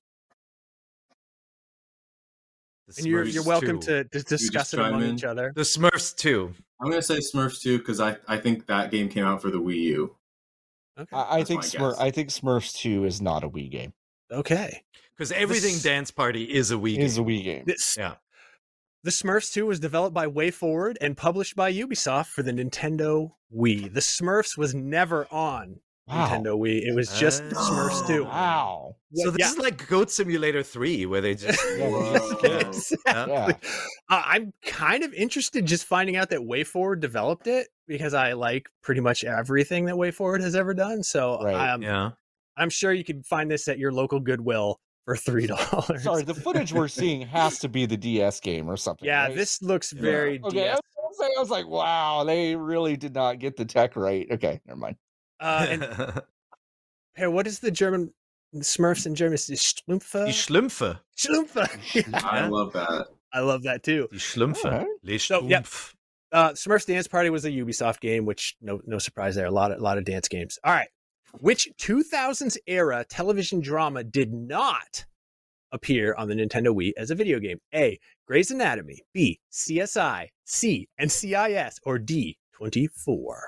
And you're welcome to discuss it among each other. The Smurfs 2. I'm going to say Smurfs 2 because I think that game came out for the Wii U. Okay. I think Smurfs 2 is not a Wii game. Okay. Because everything Dance Party is a Wii game. Is a Wii game. The Smurfs 2 was developed by WayForward and published by Ubisoft for the Nintendo Wii. The Smurfs was never on Nintendo Wii. It was just Smurfs 2. Wow. So this is like Goat Simulator 3, where they just... Exactly. I'm kind of interested just finding out that WayForward developed it, because I like pretty much everything that WayForward has ever done. So I'm sure you can find this at your local Goodwill for $3. Sorry, the footage we're seeing has to be the DS game or something. Yeah, right? this looks very DS. I was like, wow, they really did not get the tech right. Okay, never mind. And hey, what is the German Smurfs in German? Schlumpfe? Die Schlümpfe. Schlumpfe. Yeah. I love that. I love that too. Die Schlümpfe. Right. Les Schlumpf. Smurfs Dance Party was a Ubisoft game, which no surprise there. A lot of dance games. All right. Which 2000s era television drama did not appear on the Nintendo Wii as a video game? A, Grey's Anatomy. B, CSI. C, NCIS. Or D, 24.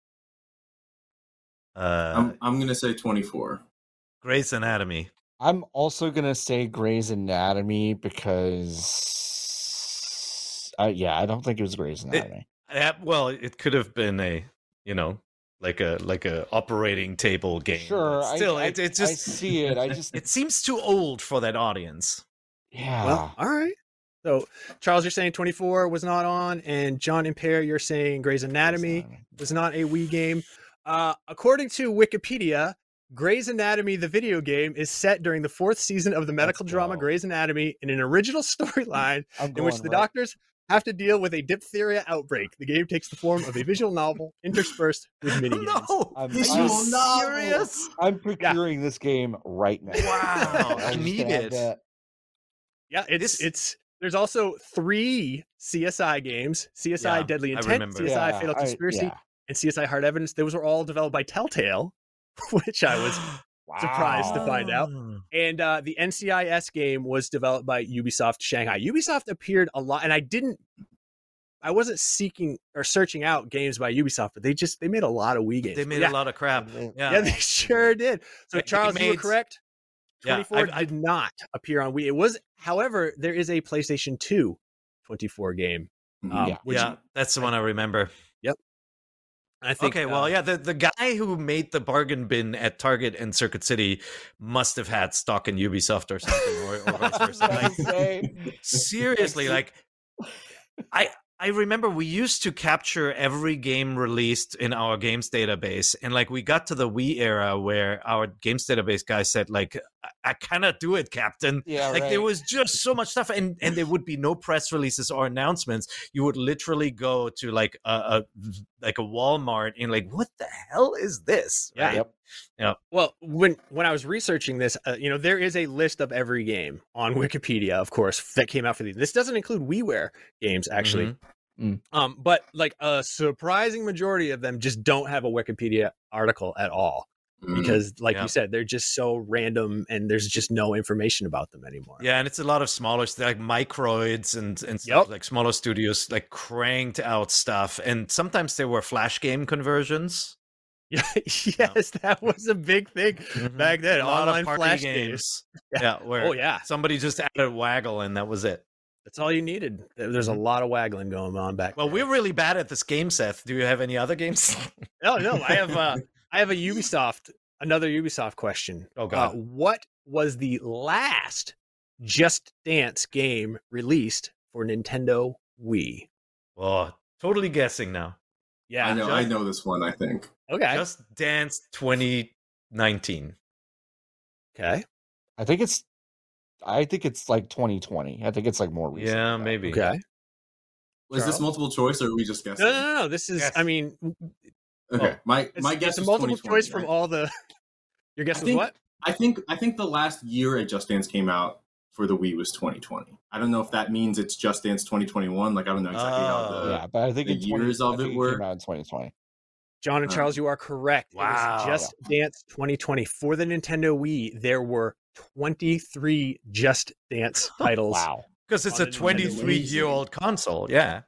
I'm going to say 24. Grey's Anatomy. I'm also going to say Grey's Anatomy because I don't think it was Grey's Anatomy. It could have been like a operating table game. Sure. Still, it's just I see it. it seems too old for that audience. Yeah. Well, all right. So, Charles, you're saying 24 was not on, and John and Per, you're saying Grey's Anatomy was not a Wii game. According to Wikipedia, Grey's Anatomy, the video game, is set during the 4th season of the medical drama Grey's Anatomy in an original storyline in which the doctors have to deal with a diphtheria outbreak. The game takes the form of a visual novel interspersed with minigames. No, I'm serious? I'm procuring this game right now. Wow, I need it. Yeah, it's. There's also 3 CSI games: CSI Deadly Intent, CSI Fatal Conspiracy, and CSI Hard Evidence. Those were all developed by Telltale, which I was surprised to find out. And the NCIS game was developed by Ubisoft Shanghai. Ubisoft appeared a lot, and I wasn't seeking or searching out games by Ubisoft, but they made a lot of Wii games. They made a lot of crap. Yeah, they sure did. So Charles, you were correct. 24 did not appear on Wii. It was, however, there is a PlayStation 2 24 game. That's the one I remember. Yep. I think. Okay, the guy who made the bargain bin at Target and Circuit City must have had stock in Ubisoft or something, or vice versa. Seriously, like I I remember we used to capture every game released in our games database, and like we got to the Wii era where our games database guy said, like, I cannot do it, Captain. Yeah, like there was just so much stuff, and there would be no press releases or announcements. You would literally go to like a Walmart and like, what the hell is this? Yeah. Right? Yep. Yeah. Well, when I was researching this, there is a list of every game on Wikipedia, of course, that came out for these. This doesn't include WiiWare games, actually. But like a surprising majority of them just don't have a Wikipedia article at all. Because, like you said, they're just so random, and there's just no information about them anymore. Yeah, and it's a lot of smaller, like Microids and stuff, like smaller studios, like cranked out stuff, and sometimes there were Flash game conversions. Yes, that was a big thing back then. A lot Online of party Flash games. Yeah. Where somebody just added Waggle, and that was it. That's all you needed. There's a lot of waggling going on back Well, then. we're really bad at this game, Seth. Do you have any other games? No, I have another Ubisoft question. Oh, God. What was the last Just Dance game released for Nintendo Wii? Oh, totally guessing now. Yeah, I know this one, I think. Okay. Just Dance 2019. Okay. I think it's like 2020. I think it's like more recent. Yeah, maybe. Okay. Was this multiple choice, or are we just guessing? No. This is. Yes. I mean, Okay, my guess it's a is multiple 2020, choice from right? all the. Your guess was think- what? I think the last year a Just Dance came out for the Wii was 2020. I don't know if that means it's Just Dance 2021. Like I don't know exactly how the Yeah, but I think the it's years of it were. came out in 2020. John and Charles, you are correct. Wow. It was Just Dance 2020 for the Nintendo Wii. There were 23 Just Dance titles. Wow. Because it's On a the Nintendo 23-year-old console. Yeah.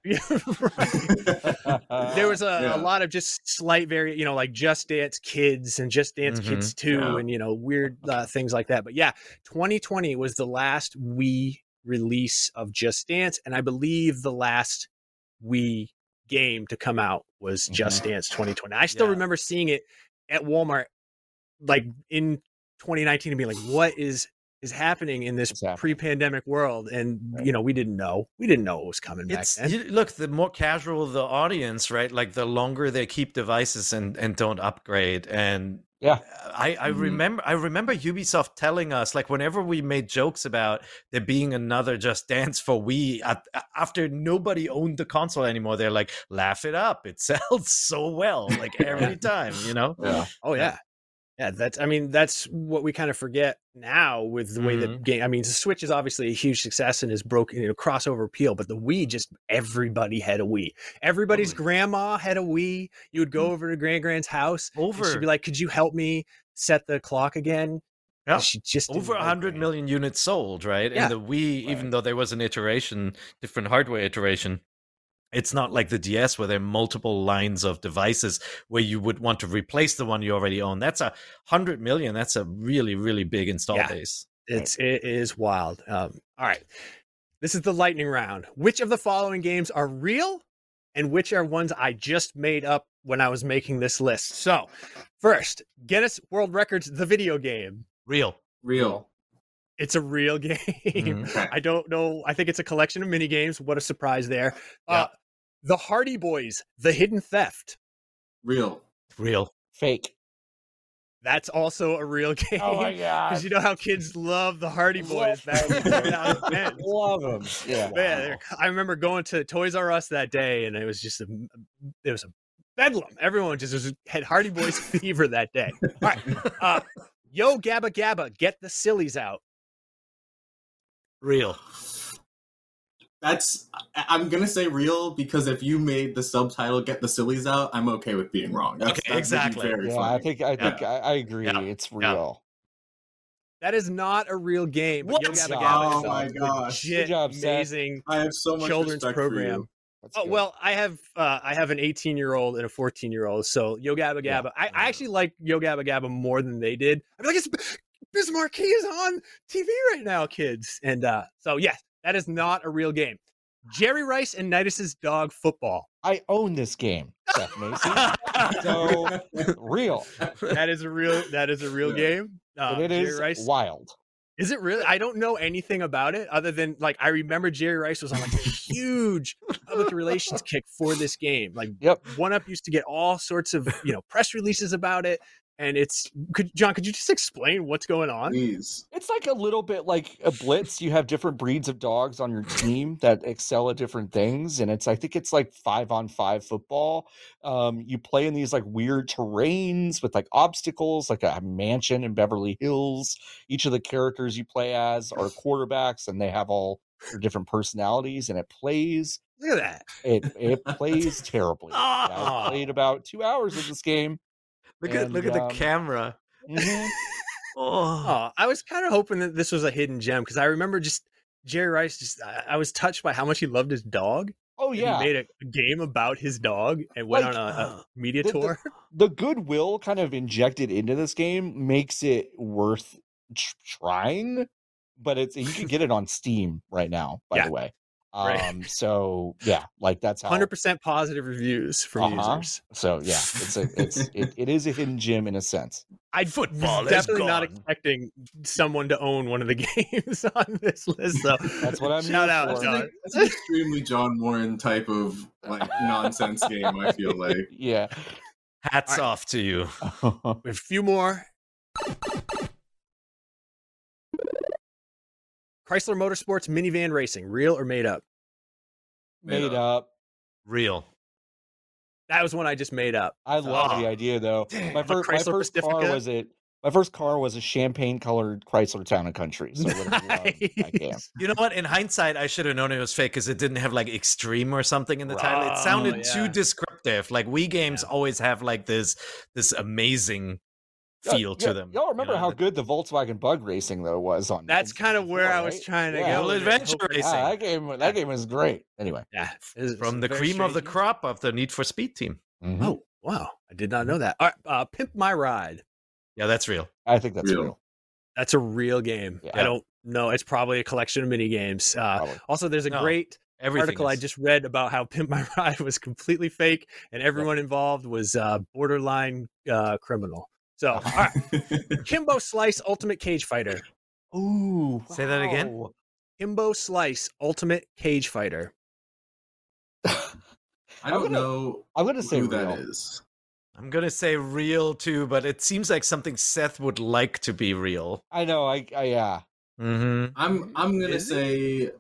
Right. There was Yeah. a lot of just slight like Just Dance Kids and Just Dance Kids 2 Yeah. and weird things like that. But yeah, 2020 was the last Wii release of Just Dance, and I believe the last Wii game to come out was Just Dance 2020. I still remember seeing it at Walmart like in 2019 and being like, what is happening in this pre-pandemic world? And we didn't know what was coming back then. Look, the more casual the audience, right? Like the longer they keep devices and don't upgrade. And yeah, I remember Ubisoft telling us, like, whenever we made jokes about there being another Just Dance for Wii, after nobody owned the console anymore, they're like, laugh it up, it sells so well, like every time. Yeah. Oh yeah. Yeah, that's what we kind of forget now with the way the game. I mean, the Switch is obviously a huge success and is broken, crossover appeal. But the Wii, just everybody had a Wii. Everybody's grandma had a Wii. You would go over to Grand's house. She'd be like, "Could you help me set the clock again?" Yeah, she just over 100 million units sold, right? Yeah. And the Wii, even though there was an different hardware iteration. It's not like the DS where there are multiple lines of devices where you would want to replace the one you already own. That's 100 million. That's a really, really big install base. It is wild. All right. This is the lightning round. Which of the following games are real and which are ones I just made up when I was making this list? So, first, Guinness World Records, the video game. Real. It's a real game. I don't know. I think it's a collection of mini games. What a surprise there. The Hardy Boys, The Hidden Theft. Real. Fake. That's also a real game. Oh my god! Because you know how kids love the Hardy Boys back in 2010. Love them. Yeah. Man, I remember going to Toys R Us that day, and it was just a bedlam. Everyone just had Hardy Boys fever that day. All right. Yo Gabba Gabba, get the sillies out. Real. I'm gonna say real because if you made the subtitle "Get the Sillies Out," I'm okay with being wrong. That's exactly. Very Yeah, funny. I agree. Yeah. It's real. That is not a real game. What? Yo Gabba Oh Gabba is my a gosh. legit, Good job, Seth. amazing I have so much children's respect program. for you. That's Oh good. well, I have an 18-year-old and a 14-year-old. So Yo Gabba Gabba. I actually like Yo Gabba Gabba more than they did. I'm like, Biz Marquee is on TV right now, kids. And so yes, that is not a real game. Jerry Rice and Nidus's Dog Football. I own this game, Seth Macy. So real. That is a real game. But it Jerry is Rice. wild. Is it really? I don't know anything about it other than like I remember Jerry Rice was on like a huge public relations kick for this game. Like Yep. 1UP used to get all sorts of press releases about it. And John, could you just explain what's going on? Please. It's like a little bit like a blitz. You have different breeds of dogs on your team that excel at different things, and I think it's like 5-on-5 football. You play in these like weird terrains with like obstacles, like a mansion in Beverly Hills. Each of the characters you play as are quarterbacks, and they have all their different personalities, and it plays. Look at that. It plays terribly. I played about 2 hours of this game. Look at the camera. Mm-hmm. I was kind of hoping that this was a hidden gem because I remember just Jerry Rice. I was touched by how much he loved his dog. Oh yeah, he made a game about his dog and went on a media tour. The goodwill kind of injected into this game makes it worth trying, but you can get it on Steam right now. By the way. So yeah, like that's how 100% positive reviews from users. So yeah, it is a hidden gem in a sense. Football was definitely not expecting someone to own one of the games on this list. So that's what I'm shout out, for. John. It's an extremely John Warren type of like nonsense game. I feel like yeah. Hats off to you. We have a few more. Chrysler Motorsports minivan racing, real or made up? Made up. Real. That was one I just made up. I love the idea though. My first car was a champagne-colored Chrysler Town and Country. So I would have loved that game. You know what? In hindsight, I should have known it was fake because it didn't have like extreme or something in the title. It sounded too descriptive. Like Wii games always have like this amazing feel to them. Y'all remember how good the Volkswagen Bug Racing though was on? That's kind of where I was trying to go. Adventure racing. That game was great. Anyway, from the cream of the crop of the Need for Speed team. Mm-hmm. Oh wow, I did not know that. All right, Pimp My Ride. Yeah, that's real. I think that's real. That's a real game. Yeah. I don't know. It's probably a collection of mini games. Also, there's a great article I just read about how Pimp My Ride was completely fake and everyone involved was borderline criminal. So, all right. Kimbo Slice Ultimate Cage Fighter. Ooh. Say that again? Kimbo Slice Ultimate Cage Fighter. I don't know I'm gonna say who real. that is. I'm going to say real too, but it seems like something Seth would like to be real. I know. Yeah. Mm-hmm. I'm going to say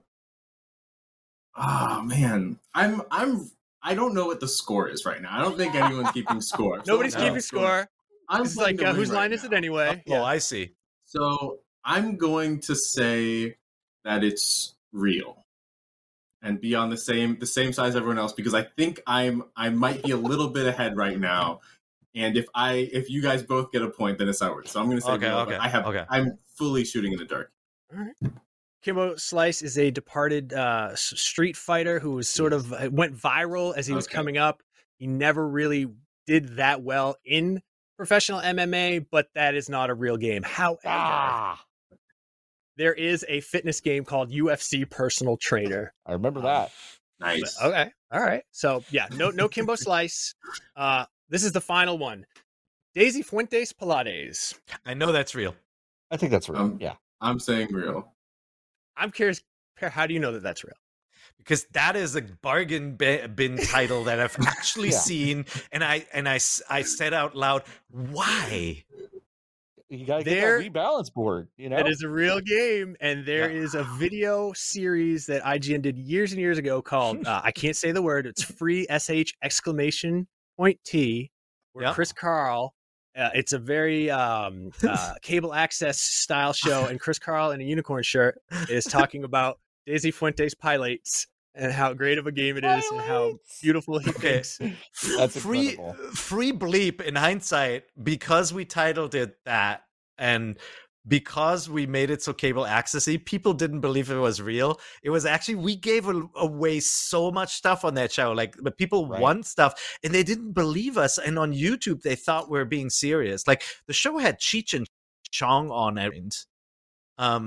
man. I don't know what the score is right now. I don't think anyone's keeping score. Nobody's keeping score. It's like whose line is it anyway? Oh, I see. So I'm going to say that it's real and be on the same size as everyone else because I think I might be a little bit ahead right now. And if you guys both get a point, then it's outward. So I'm going to say real, but I'm fully shooting in the dark. All right. Kimbo Slice is a departed street fighter who was sort of went viral as he was coming up. He never really did that well in professional MMA, but that is not a real game. However, there is a fitness game called UFC Personal Trainer. I remember that. Nice. Okay. All right. So yeah, no Kimbo Slice. This is the final one. Daisy Fuentes Pilates. I know that's real. I think that's real. Yeah. I'm saying real. I'm curious, Per, how do you know that that's real? Because that is a bargain bin title that I've actually seen, and I said out loud, why? You gotta get that rebalance board. You know, it is a real game, and there is a video series that IGN did years and years ago called I can't say the word. It's free sh exclamation point T, where Chris Carl. It's a very cable access style show, and Chris Carl in a unicorn shirt is talking about Daisy Fuentes Pilates and how great of a game it is and how beautiful he thinks. That's free bleep in hindsight, because we titled it that and because we made it so cable accessy, people didn't believe it was real. It was actually, we gave away so much stuff on that show. Like, but people want stuff and they didn't believe us. And on YouTube, they thought we were being serious. Like, the show had Cheech and Chong on it.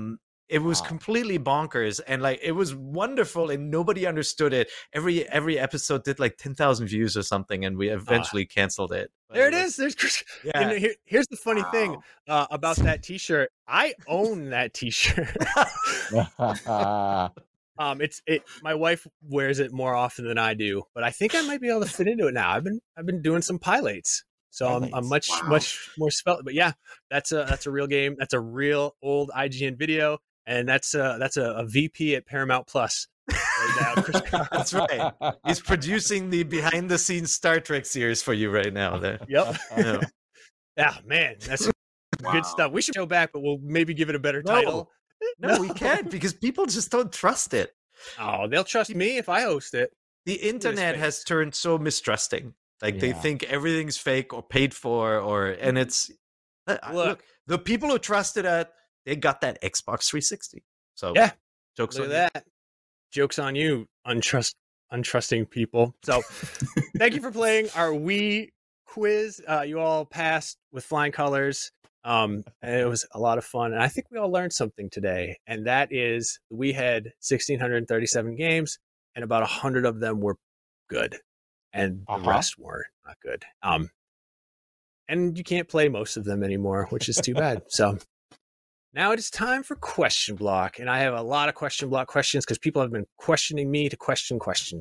It was Wow. completely bonkers, and like it was wonderful, and nobody understood it. Every episode did like 10,000 views or something, and we eventually canceled it. But There it was- is. There's Chris. Yeah. Here's the funny thing Wow. about that T-shirt. I own that T-shirt. My wife wears it more often than I do, but I think I might be able to fit into it now. I've been doing some pilates, so I'm Pilates. much more svelte. But yeah, that's a real game. That's a real old IGN video, and that's a VP at Paramount Plus right now. Chris Carl. That's right. He's producing the behind the scenes Star Trek series for you right now. There. Yep. Yeah. Yeah, man, that's good stuff. We should go back, but we'll maybe give it a better No. title. No, we can't because people just don't trust it. Oh, they'll trust me if I host it. The internet has turned so mistrusting. Like they Yeah. think everything's fake or paid for, and it's look, the people who trusted it, they got that Xbox 360. So Yeah. jokes Look on at that. Joke's on you, untrusting people. So thank you for playing our Wii quiz. You all passed with flying colors. And it was a lot of fun. And I think we all learned something today. And that is we had 1,637 games, and about 100 of them were good. And the rest were not good. And you can't play most of them anymore, which is too bad. So now it is time for Question Block. And I have a lot of Question Block questions because people have been questioning me to question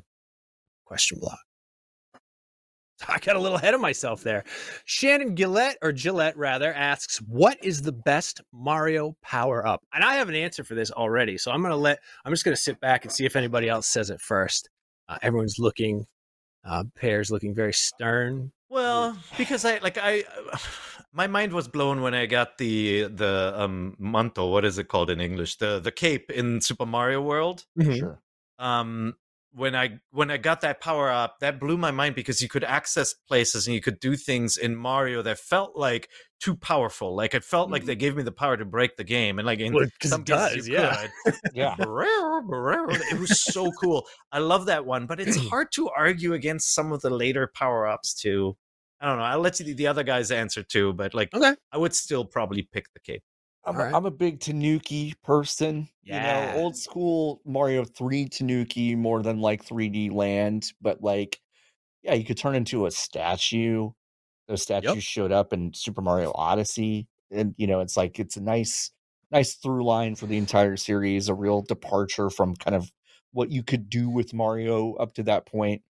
Block. I got a little ahead of myself there. Shannon Gillette rather, asks, what is the best Mario power-up? And I have an answer for this already, so I'm just going to sit back and see if anybody else says it first. Everyone's looking, Pear's looking very stern. Well, because my mind was blown when I got the manto. What is it called in English? The cape in Super Mario World. Sure. When I got that power up, that blew my mind because you could access places and you could do things in Mario that felt like too powerful. Like it felt like they gave me the power to break the game, and like in some cases you could. Yeah. It was so cool. I love that one, but it's hard to argue against some of the later power ups too. I don't know. I'll let you the other guys answer too, but like Okay. I would still probably pick the cape. I'm a big Tanuki person. Yeah. You know, old school Mario 3 Tanuki more than like 3D Land, but like, yeah, you could turn into a statue. Those statues showed up in Super Mario Odyssey, and you know, it's like it's a nice through line for the entire series, a real departure from kind of what you could do with Mario up to that point.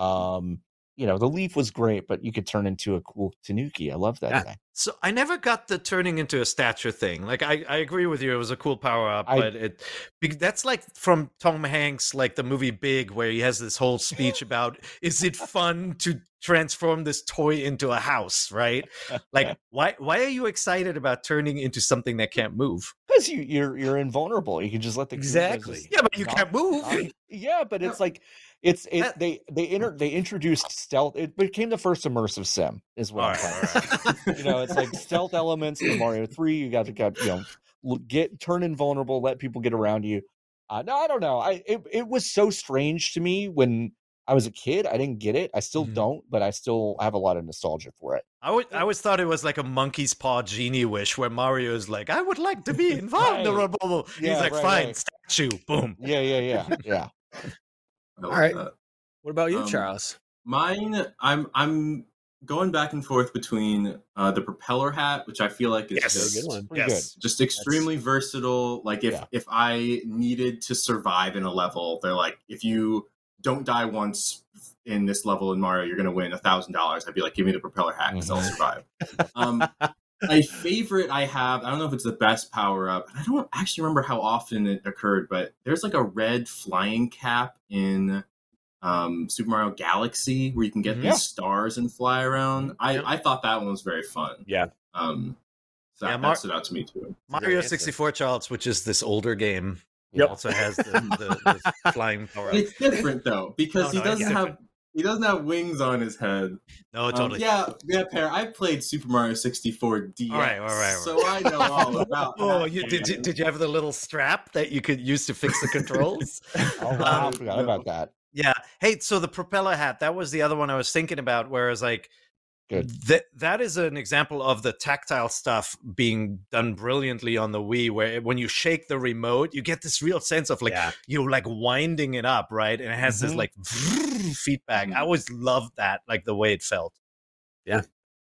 You know, the leaf was great, but you could turn into a cool Tanuki. I love that thing. So I never got the turning into a statue thing. Like I agree with you, it was a cool power up, but that's like from Tom Hanks, like the movie Big, where he has this whole speech about is it fun to transform this toy into a house, right? Like why are you excited about turning into something that can't move? Because you're invulnerable. You can just let the Exactly. Yeah, but you can't move. Yeah, but it's like they introduced stealth. It became the first immersive sim, is what I'm saying. You know, it's like stealth elements in Mario 3. You got you know, turn invulnerable, let people get around you. No, I don't know. It was so strange to me when I was a kid. I didn't get it. I still don't, but I still have a lot of nostalgia for it. I always thought it was like a monkey's paw genie wish, where Mario is like, I would like to be invulnerable. Yeah, he's like, fine, statue, boom. Yeah. All right. What about you, Charles? Mine, I'm going back and forth between the propeller hat, which I feel like is Very good one. just extremely versatile. Like if I needed to survive in a level, they're like, if you don't die once in this level in Mario, you're going to win $1,000. I'd be like, give me the propeller hat because I'll survive. My favorite I don't know if it's the best power up. I don't actually remember how often it occurred, but there's like a red flying cap in Super Mario Galaxy where you can get these stars and fly around. I thought that one was very fun. Yeah. So that stood out to me too. Mario 64, Charles, which is this older game, also has the flying power up. It's different though because he doesn't have wings on his head. No, totally. Per. I played Super Mario 64 DS, all right. So I know all about. Did you have the little strap that you could use to fix the controls? I forgot about that. Yeah. Hey, so the propeller hat, that was the other one I was thinking about, whereas like Good. That is an example of the tactile stuff being done brilliantly on the Wii, where when you shake the remote, you get this real sense of like you're like winding it up, right? And it has this like feedback. I always loved that, like the way it felt. Yeah,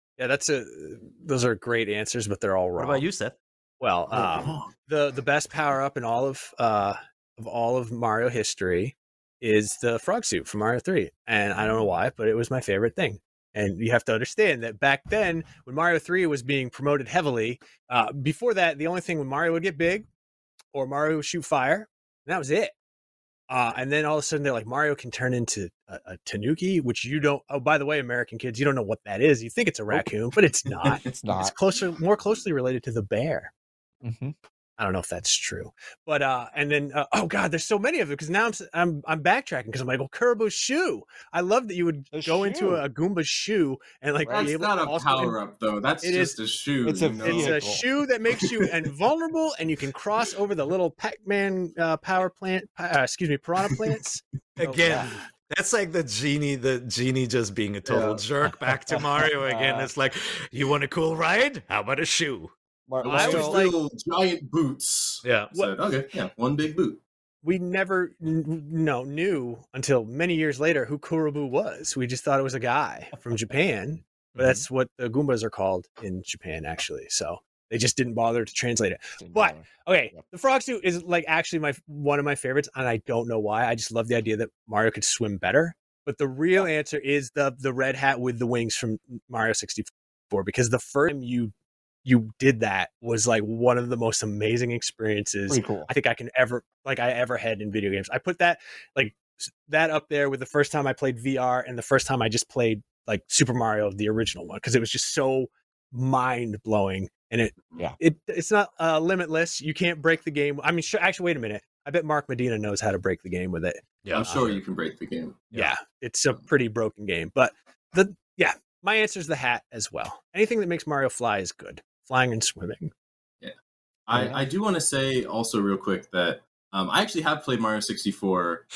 those are great answers, but they're all wrong. What about you, Seth? Well, the best power up in all of Mario history is the frog suit from Mario 3, and I don't know why, but it was my favorite thing. And you have to understand that back then, when Mario 3 was being promoted heavily, before that, the only thing when Mario would get big or Mario would shoot fire, and that was it. And then all of a sudden, they're like, Mario can turn into a tanuki, which you don't. Oh, by the way, American kids, you don't know what that is. You think it's a raccoon, but it's not. It's not. It's more closely related to the bear. Mm-hmm. I don't know if that's true, but and then oh god, there's so many of them because now I'm backtracking because I'm like, well, Kuribo's shoe. I love that you would go into a Goomba shoe and like that's be able not to a power up though. That's just a shoe. It's a shoe that makes you invulnerable, and you can cross over the little Pac-Man piranha plants. Again. That's like the genie just being a total jerk back to Mario again. It's like, you want a cool ride? How about a shoe? I was little giant boots. Yeah. Said, okay, yeah, one big boot. We never knew until many years later who Kuribo was. We just thought it was a guy from Japan, but that's what the Goombas are called in Japan, actually. So they just didn't bother to translate it. But okay, the frog suit is like actually one of my favorites, and I don't know why. I just love the idea that Mario could swim better. But the real answer is the red hat with the wings from Mario 64, because the first time you did that was like one of the most amazing experiences cool. I think I ever had in video games. I put that up there with the first time I played VR and the first time I just played like Super Mario, the original one, because it was just so mind blowing. And it's not limitless. You can't break the game. I mean, actually, wait a minute. I bet Mark Medina knows how to break the game with it. Yeah, I'm sure you can break the game. Yeah, it's a pretty broken game. But my answer is the hat as well. Anything that makes Mario fly is good. Flying and swimming. Yeah. I do want to say also real quick that I actually have played Mario 64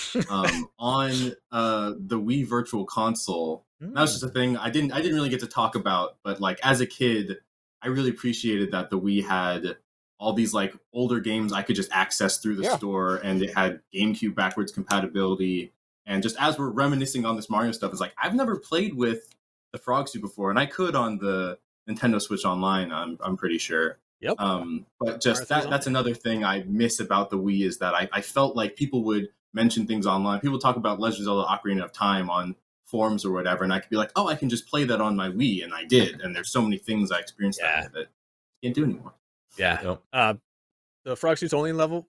on the Wii Virtual Console. That was just a thing I didn't really get to talk about, but like as a kid, I really appreciated that the Wii had all these like older games I could just access through the store, and it had GameCube backwards compatibility. And just as we're reminiscing on this Mario stuff, it's like I've never played with the frog suit before, and I could on the Nintendo Switch Online, I'm pretty sure. Yep. But just that's another thing I miss about the Wii is that I felt like people would mention things online. People talk about Legend of Zelda Ocarina of Time on forums or whatever, and I could be like, oh, I can just play that on my Wii, and I did. And there's so many things I experienced that I can't do anymore. Yeah. Yep. The frog suit's only in level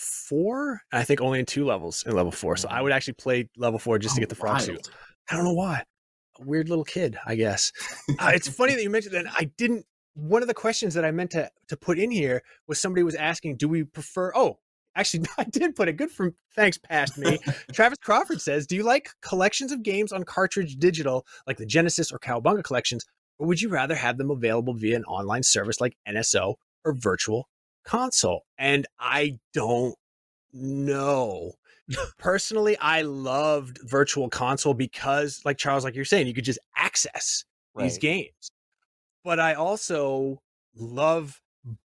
4, and I think only in 2 levels in level 4. So I would actually play level 4 just to get the frog suit. I don't know why. Weird little kid, I guess. It's funny that you mentioned that. I didn't. One of the questions that I meant to put in here was somebody was asking, do we prefer? Oh, actually, I did put it. Good from thanks, past me. Travis Crawford says, do you like collections of games on cartridge digital, like the Genesis or Cowabunga collections, or would you rather have them available via an online service like NSO or Virtual Console? And I don't know. Personally, I loved Virtual Console because, like Charles, like you're saying, you could just access these games. But I also love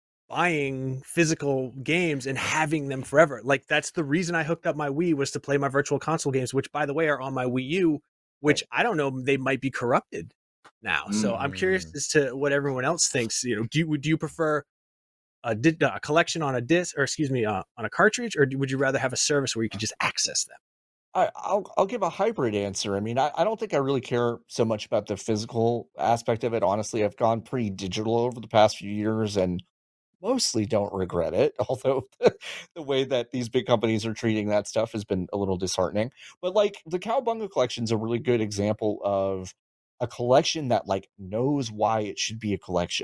buying physical games and having them forever. Like that's the reason I hooked up my Wii, was to play my Virtual Console games, which by the way are on my Wii U, which I don't know, they might be corrupted now. So I'm curious as to what everyone else thinks. You know, do you prefer a collection on a disc, or excuse me, on a cartridge, or would you rather have a service where you could just access them? I'll give a hybrid answer. I mean, I don't think I really care so much about the physical aspect of it. Honestly, I've gone pretty digital over the past few years and mostly don't regret it. Although the way that these big companies are treating that stuff has been a little disheartening. But like the Cowabunga collection is a really good example of a collection that like knows why it should be a collection.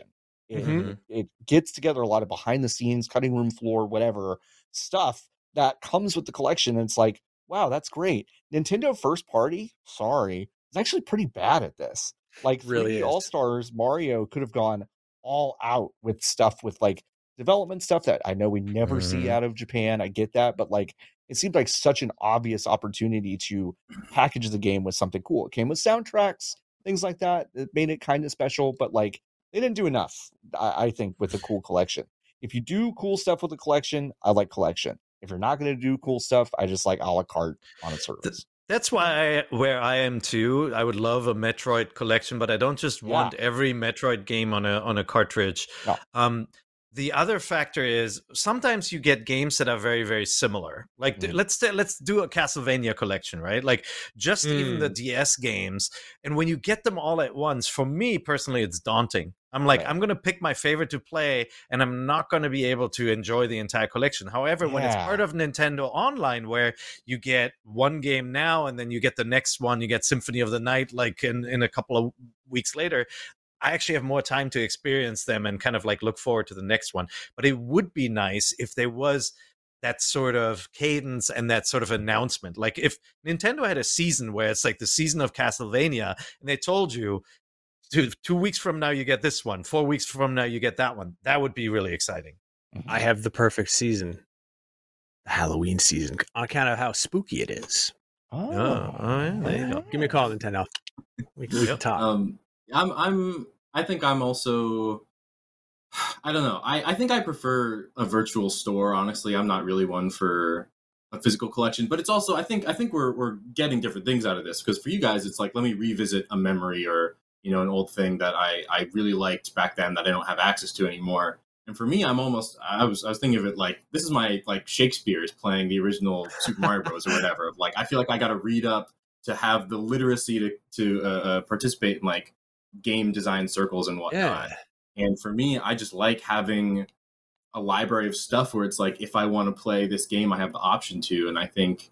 It gets together a lot of behind the scenes, cutting room floor, whatever stuff that comes with the collection. And it's like, wow, that's great. Nintendo first party, sorry, is actually pretty bad at this. Like really, All-Stars, Mario could have gone all out with stuff with like development stuff that I know we never see out of Japan. I get that, but like it seemed like such an obvious opportunity to package the game with something cool. It came with soundtracks things like that. It made it kind of special, but like they didn't do enough, I think, with the cool collection. If you do cool stuff with the collection, I like collection. If you're not going to do cool stuff, I just like a la carte on a service. That's why where I am too. I would love a Metroid collection, but I don't just want every Metroid game on a cartridge. No. The other factor is sometimes you get games that are very, very similar. Like let's do a Castlevania collection, right? Like just even the DS games. And when you get them all at once, for me personally, it's daunting. I'm like, I'm going to pick my favorite to play, and I'm not going to be able to enjoy the entire collection. However, when it's part of Nintendo Online, where you get one game now, and then you get the next one, you get Symphony of the Night, like in a couple of weeks later, I actually have more time to experience them and kind of like look forward to the next one. But it would be nice if there was that sort of cadence and that sort of announcement. Like if Nintendo had a season where it's like the season of Castlevania, and they told you, 2 weeks from now you get this one, 4 weeks from now you get that one. That would be really exciting. I have the perfect season, the Halloween season, on account of how spooky it is. Yeah, there you go. Give me a call, Nintendo. We can talk. I think I'm also, I don't know. I think I prefer a virtual store. Honestly, I'm not really one for a physical collection, but it's also, I think we're getting different things out of this, because for you guys, it's like, let me revisit a memory or, an old thing that I really liked back then that I don't have access to anymore. And for me, I was thinking of it like, this is my, like, Shakespeare is playing the original Super Mario Bros. Or whatever. Like, I feel like I got to read up to have the literacy to participate in, like, game design circles and whatnot. And for me, I just like having a library of stuff where it's like, if I want to play this game, I have the option to. And I think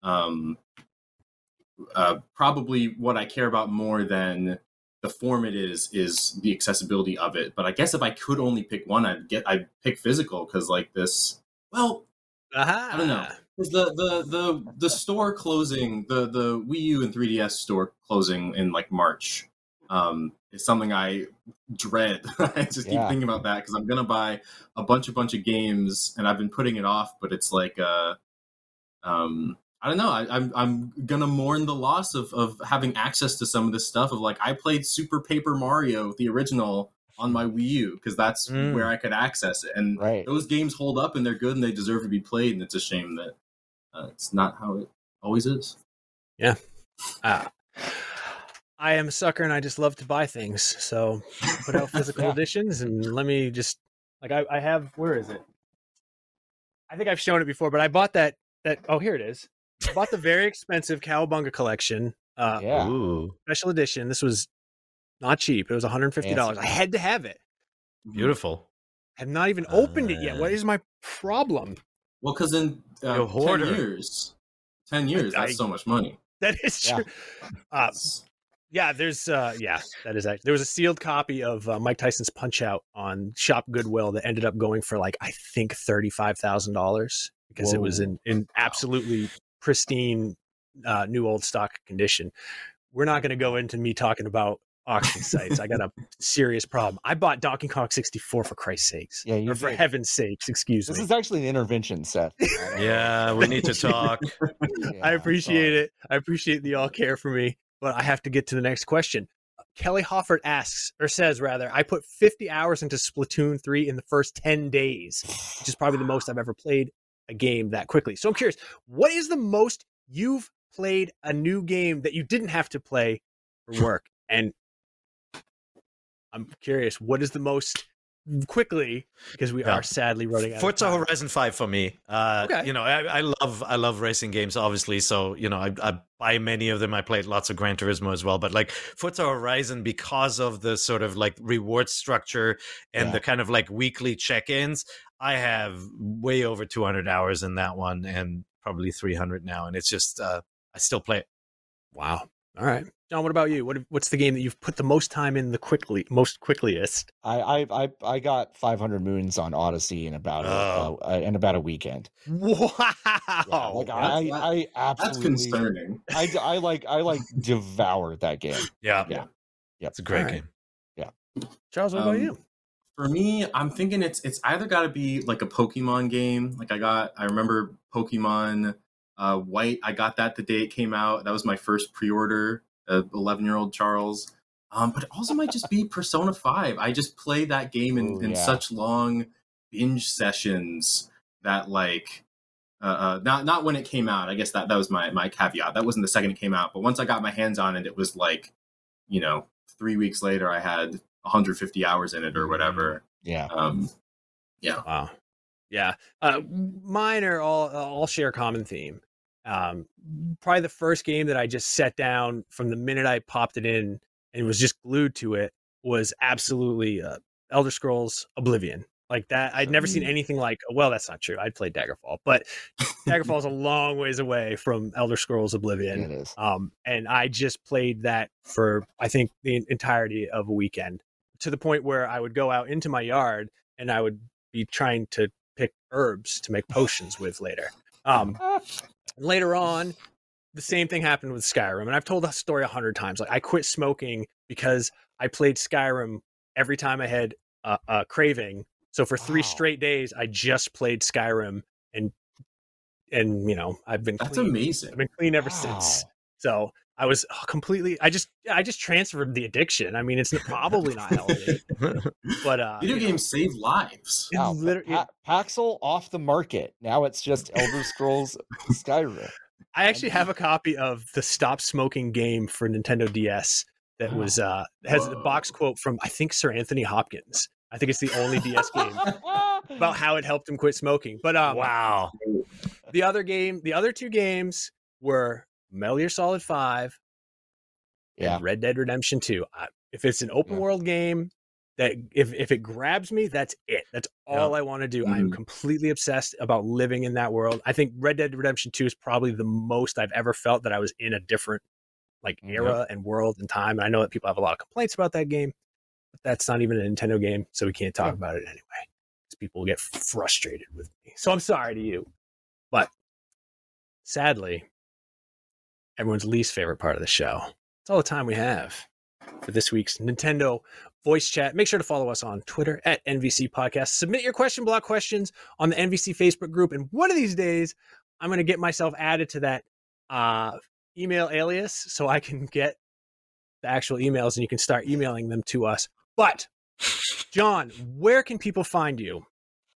probably what I care about more than the form it is the accessibility of it. But I guess if I could only pick one, I'd pick physical, because like this, well, I don't know. Because the store closing, the Wii U and 3DS store closing in like March, is something I dread. I just keep thinking about that, because I'm gonna buy a bunch of games, and I've been putting it off. But it's like, I don't know. I'm gonna mourn the loss of having access to some of this stuff. Of like, I played Super Paper Mario, the original, on my Wii U, because that's where I could access it. And those games hold up, and they're good, and they deserve to be played. And it's a shame that it's not how it always is. Yeah. I am a sucker, and I just love to buy things. So put out physical editions, and let me just, like, I have, where is it? I think I've shown it before, but I bought that. Oh, here it is. I bought the very expensive Cowabunga collection. Special edition. This was not cheap. It was $150. I had to have it. Beautiful. I have not even opened it yet. What is my problem? Well, because in 10 years, that's so much money. That is true. There's that is actually, there was a sealed copy of Mike Tyson's Punch Out on Shop Goodwill that ended up going for, like, I think $35,000, because it was in absolutely pristine new old stock condition. We're not going to go into me talking about auction sites. I got a serious problem. I bought Donkey Kong 64, for Christ's sakes. Or for heaven's sakes, excuse me. This is actually an intervention set. Yeah, we need to talk. I appreciate it. I appreciate the all care for me, but I have to get to the next question. Kelly Hoffert says, I put 50 hours into Splatoon 3 in the first 10 days, which is probably the most I've ever played a game that quickly. So I'm curious, what is the most you've played a new game that you didn't have to play for work? And I'm curious, what is the most quickly, because we are sadly running out Forza of time. Horizon 5 for me. I love racing games, obviously, so I buy many of them. I played lots of Gran Turismo as well, but like Forza Horizon, because of the sort of like reward structure and the kind of like weekly check-ins, I have way over 200 hours in that one, and probably 300 now, and it's just I still play it. Wow. All right, John, what about you? What's the game that you've put the most time in most quickliest? I got 500 moons on Odyssey in about a weekend. Wow. Yeah, like I absolutely, that's concerning. I like devour that game. Yeah. It's a great game. Yeah. Charles, what about you? For me, I'm thinking it's either got to be like a Pokemon game. Like I remember Pokemon White. I got that the day it came out. That was my first pre-order. 11-year-old Charles. But it also might just be Persona 5. I just played that game in such long binge sessions that like not when it came out. I guess that was my caveat. That wasn't the second it came out, but once I got my hands on it, it was like, 3 weeks later I had 150 hours in it or whatever. Yeah. Yeah. Wow. Yeah. Mine are all share a common theme. Probably the first game that I just set down from the minute I popped it in and was just glued to it was absolutely Elder Scrolls Oblivion. Like that, I'd never seen anything like. Well, that's not true. I'd played Daggerfall, but Daggerfall's a long ways away from Elder Scrolls Oblivion. It is. And I just played that for I think the entirety of a weekend, to the point where I would go out into my yard and I would be trying to pick herbs to make potions with later. Later on, the same thing happened with Skyrim, and I've told that story 100 times. Like I quit smoking because I played Skyrim every time I had a craving. So for 3 straight days, I just played Skyrim, and I've been That's clean. amazing. I've been clean ever since. So I was completely. I just transferred the addiction. I mean, it's probably not healthy, but video games save lives. Wow, Paxel off the market. Now it's just Elder Scrolls Skyrim. I actually have a copy of the Stop Smoking game for Nintendo DS that was has a box quote from I think Sir Anthony Hopkins. I think it's the only DS game about how it helped him quit smoking. But wow, the other 2 games were Metal Gear Solid 5 and Red Dead Redemption 2. If it's an open world game that if it grabs me, that's it. That's all I want to do. Mm-hmm. I'm completely obsessed about living in that world. I think Red Dead Redemption 2 is probably the most I've ever felt that I was in a different era and world and time. And I know that people have a lot of complaints about that game, but that's not even a Nintendo game, so we can't talk about it anyway. Because people will get frustrated with me. So I'm sorry to you. But sadly, everyone's least favorite part of the show. It's all the time we have for this week's Nintendo voice chat. Make sure to follow us on Twitter at NVC Podcast. Submit your question block questions on the NVC Facebook group. And one of these days, I'm going to get myself added to that email alias so I can get the actual emails and you can start emailing them to us. But, John, where can people find you?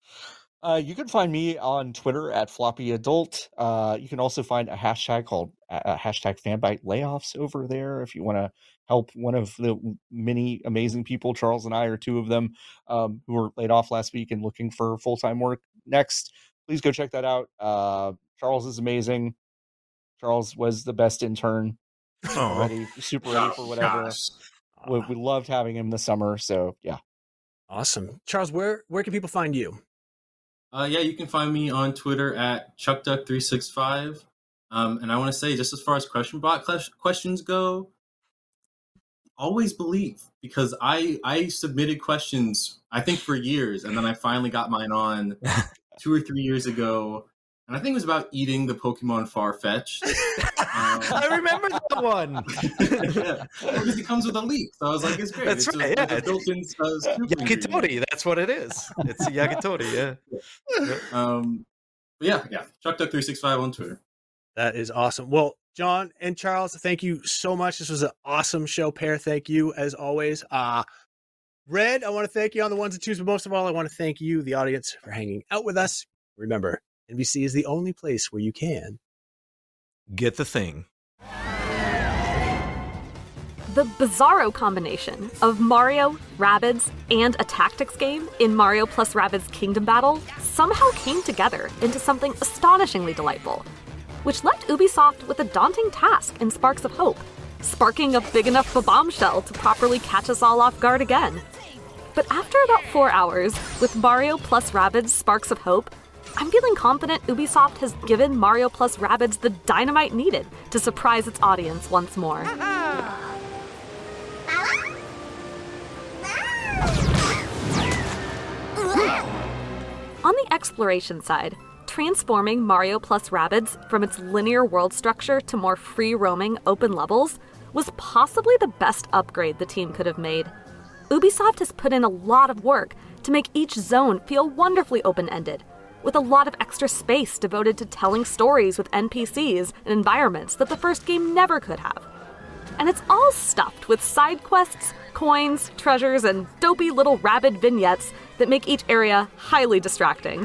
You can find me on Twitter at Floppy Adult. You can also find a hashtag called hashtag Fanbyte Layoffs over there if you want to help one of the many amazing people. Charles and I are 2 of them who were laid off last week and looking for full-time work next. Please go check that out. Charles is amazing. Charles was the best intern. Super ready for whatever. We loved having him this summer. So yeah. Awesome. Charles, where can people find you? You can find me on Twitter at ChuckDuck365. And I want to say, just as far as question bot questions go, always believe, because I submitted questions, I think, for years, and then I finally got mine on 2 or 3 years ago. And I think it was about eating the Pokemon Farfetch'd. I remember that one. Yeah, because it comes with a leaf. So I was like, it's great. That's right. Like a built-in Yakitori. That's what it is. It's a Yakitori. Yeah. ChuckDuck365 on Twitter. That is awesome. Well, John and Charles, thank you so much. This was an awesome show, pair. Thank you as always. Red, I want to thank you on the ones and twos, but most of all, I want to thank you, the audience, for hanging out with us. Remember, NVC is the only place where you can get the thing. The bizarro combination of Mario, Rabbids, and a tactics game in Mario plus Rabbids Kingdom Battle somehow came together into something astonishingly delightful, which left Ubisoft with a daunting task in Sparks of Hope, sparking a big enough bombshell to properly catch us all off guard again. But after about 4 hours, with Mario plus Rabbids Sparks of Hope, I'm feeling confident Ubisoft has given Mario plus Rabbids the dynamite needed to surprise its audience once more. On the exploration side, transforming Mario plus Rabbids from its linear world structure to more free-roaming open levels was possibly the best upgrade the team could have made. Ubisoft has put in a lot of work to make each zone feel wonderfully open-ended, with a lot of extra space devoted to telling stories with NPCs and environments that the first game never could have. And it's all stuffed with side quests, coins, treasures, and dopey little Rabid vignettes that make each area highly distracting.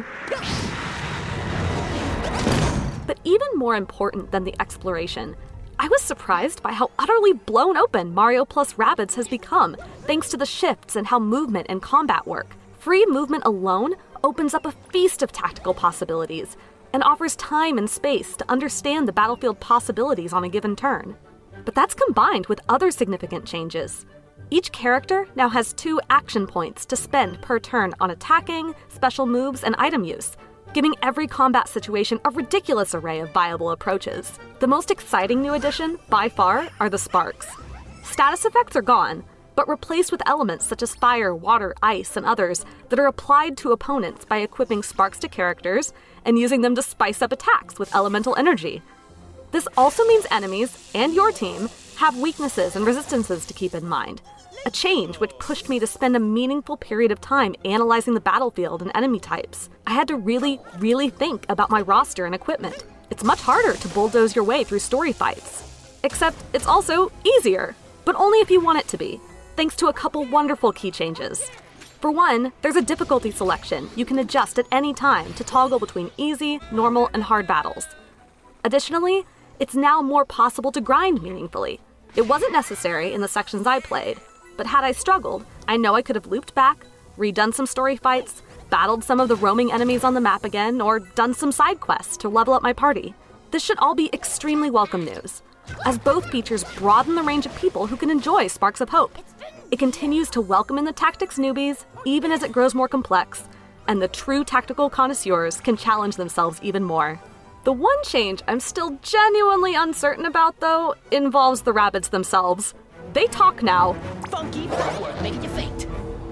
But even more important than the exploration, I was surprised by how utterly blown open Mario plus Rabbids has become, thanks to the shifts and how movement and combat work. Free movement alone opens up a feast of tactical possibilities, and offers time and space to understand the battlefield possibilities on a given turn. But that's combined with other significant changes. Each character now has 2 action points to spend per turn on attacking, special moves, and item use, giving every combat situation a ridiculous array of viable approaches. The most exciting new addition, by far, are the sparks. Status effects are gone, but replaced with elements such as fire, water, ice, and others that are applied to opponents by equipping sparks to characters and using them to spice up attacks with elemental energy. This also means enemies, and your team, have weaknesses and resistances to keep in mind, a change which pushed me to spend a meaningful period of time analyzing the battlefield and enemy types. I had to really think about my roster and equipment. It's much harder to bulldoze your way through story fights. Except it's also easier, but only if you want it to be, thanks to a couple wonderful key changes. For one, there's a difficulty selection you can adjust at any time to toggle between easy, normal, and hard battles. Additionally, it's now more possible to grind meaningfully. It wasn't necessary in the sections I played, but had I struggled, I know I could have looped back, redone some story fights, battled some of the roaming enemies on the map again, or done some side quests to level up my party. This should all be extremely welcome news, as both features broaden the range of people who can enjoy Sparks of Hope. It continues to welcome in the tactics newbies, even as it grows more complex, and the true tactical connoisseurs can challenge themselves even more. The one change I'm still genuinely uncertain about, though, involves the Rabbids themselves. They talk now. Funky footwork, making you faint.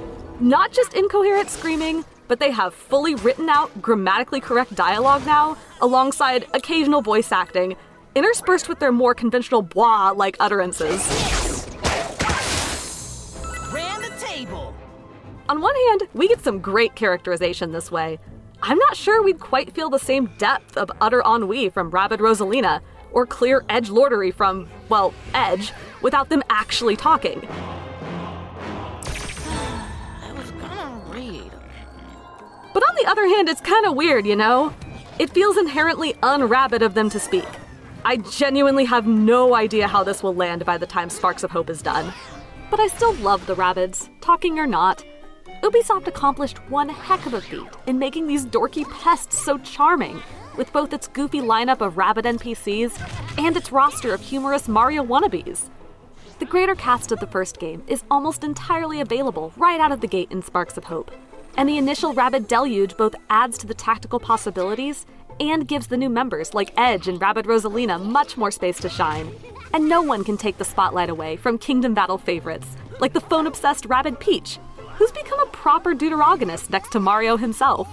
Not just incoherent screaming, but they have fully written out, grammatically correct dialogue now, alongside occasional voice acting, interspersed with their more conventional blah-like utterances. Ran the table. On one hand, we get some great characterization this way. I'm not sure we'd quite feel the same depth of utter ennui from Rabbid Rosalina, or clear edgelordery from, well, Edge, without them actually talking. I was gonna read. But on the other hand, it's kinda weird, you know? It feels inherently un-Rabbid of them to speak. I genuinely have no idea how this will land by the time Sparks of Hope is done. But I still love the Rabbids, talking or not. Ubisoft accomplished one heck of a feat in making these dorky pests so charming, with both its goofy lineup of Rabbid NPCs and its roster of humorous Mario wannabes. The greater cast of the first game is almost entirely available right out of the gate in Sparks of Hope, and the initial Rabbid deluge both adds to the tactical possibilities and gives the new members like Edge and Rabbid Rosalina much more space to shine. And no one can take the spotlight away from Kingdom Battle favorites, like the phone-obsessed Rabbid Peach, who's become a proper deuteragonist next to Mario himself.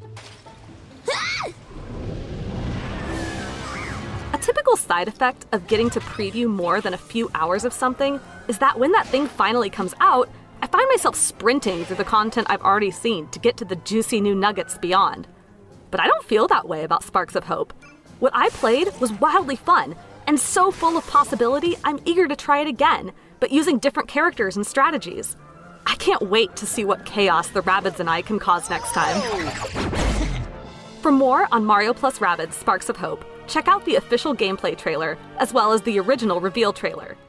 A typical side effect of getting to preview more than a few hours of something is that when that thing finally comes out, I find myself sprinting through the content I've already seen to get to the juicy new nuggets beyond. But I don't feel that way about Sparks of Hope. What I played was wildly fun, and so full of possibility I'm eager to try it again, but using different characters and strategies. I can't wait to see what chaos the Rabbids and I can cause next time. For more on Mario plus Rabbids Sparks of Hope, check out the official gameplay trailer, as well as the original reveal trailer.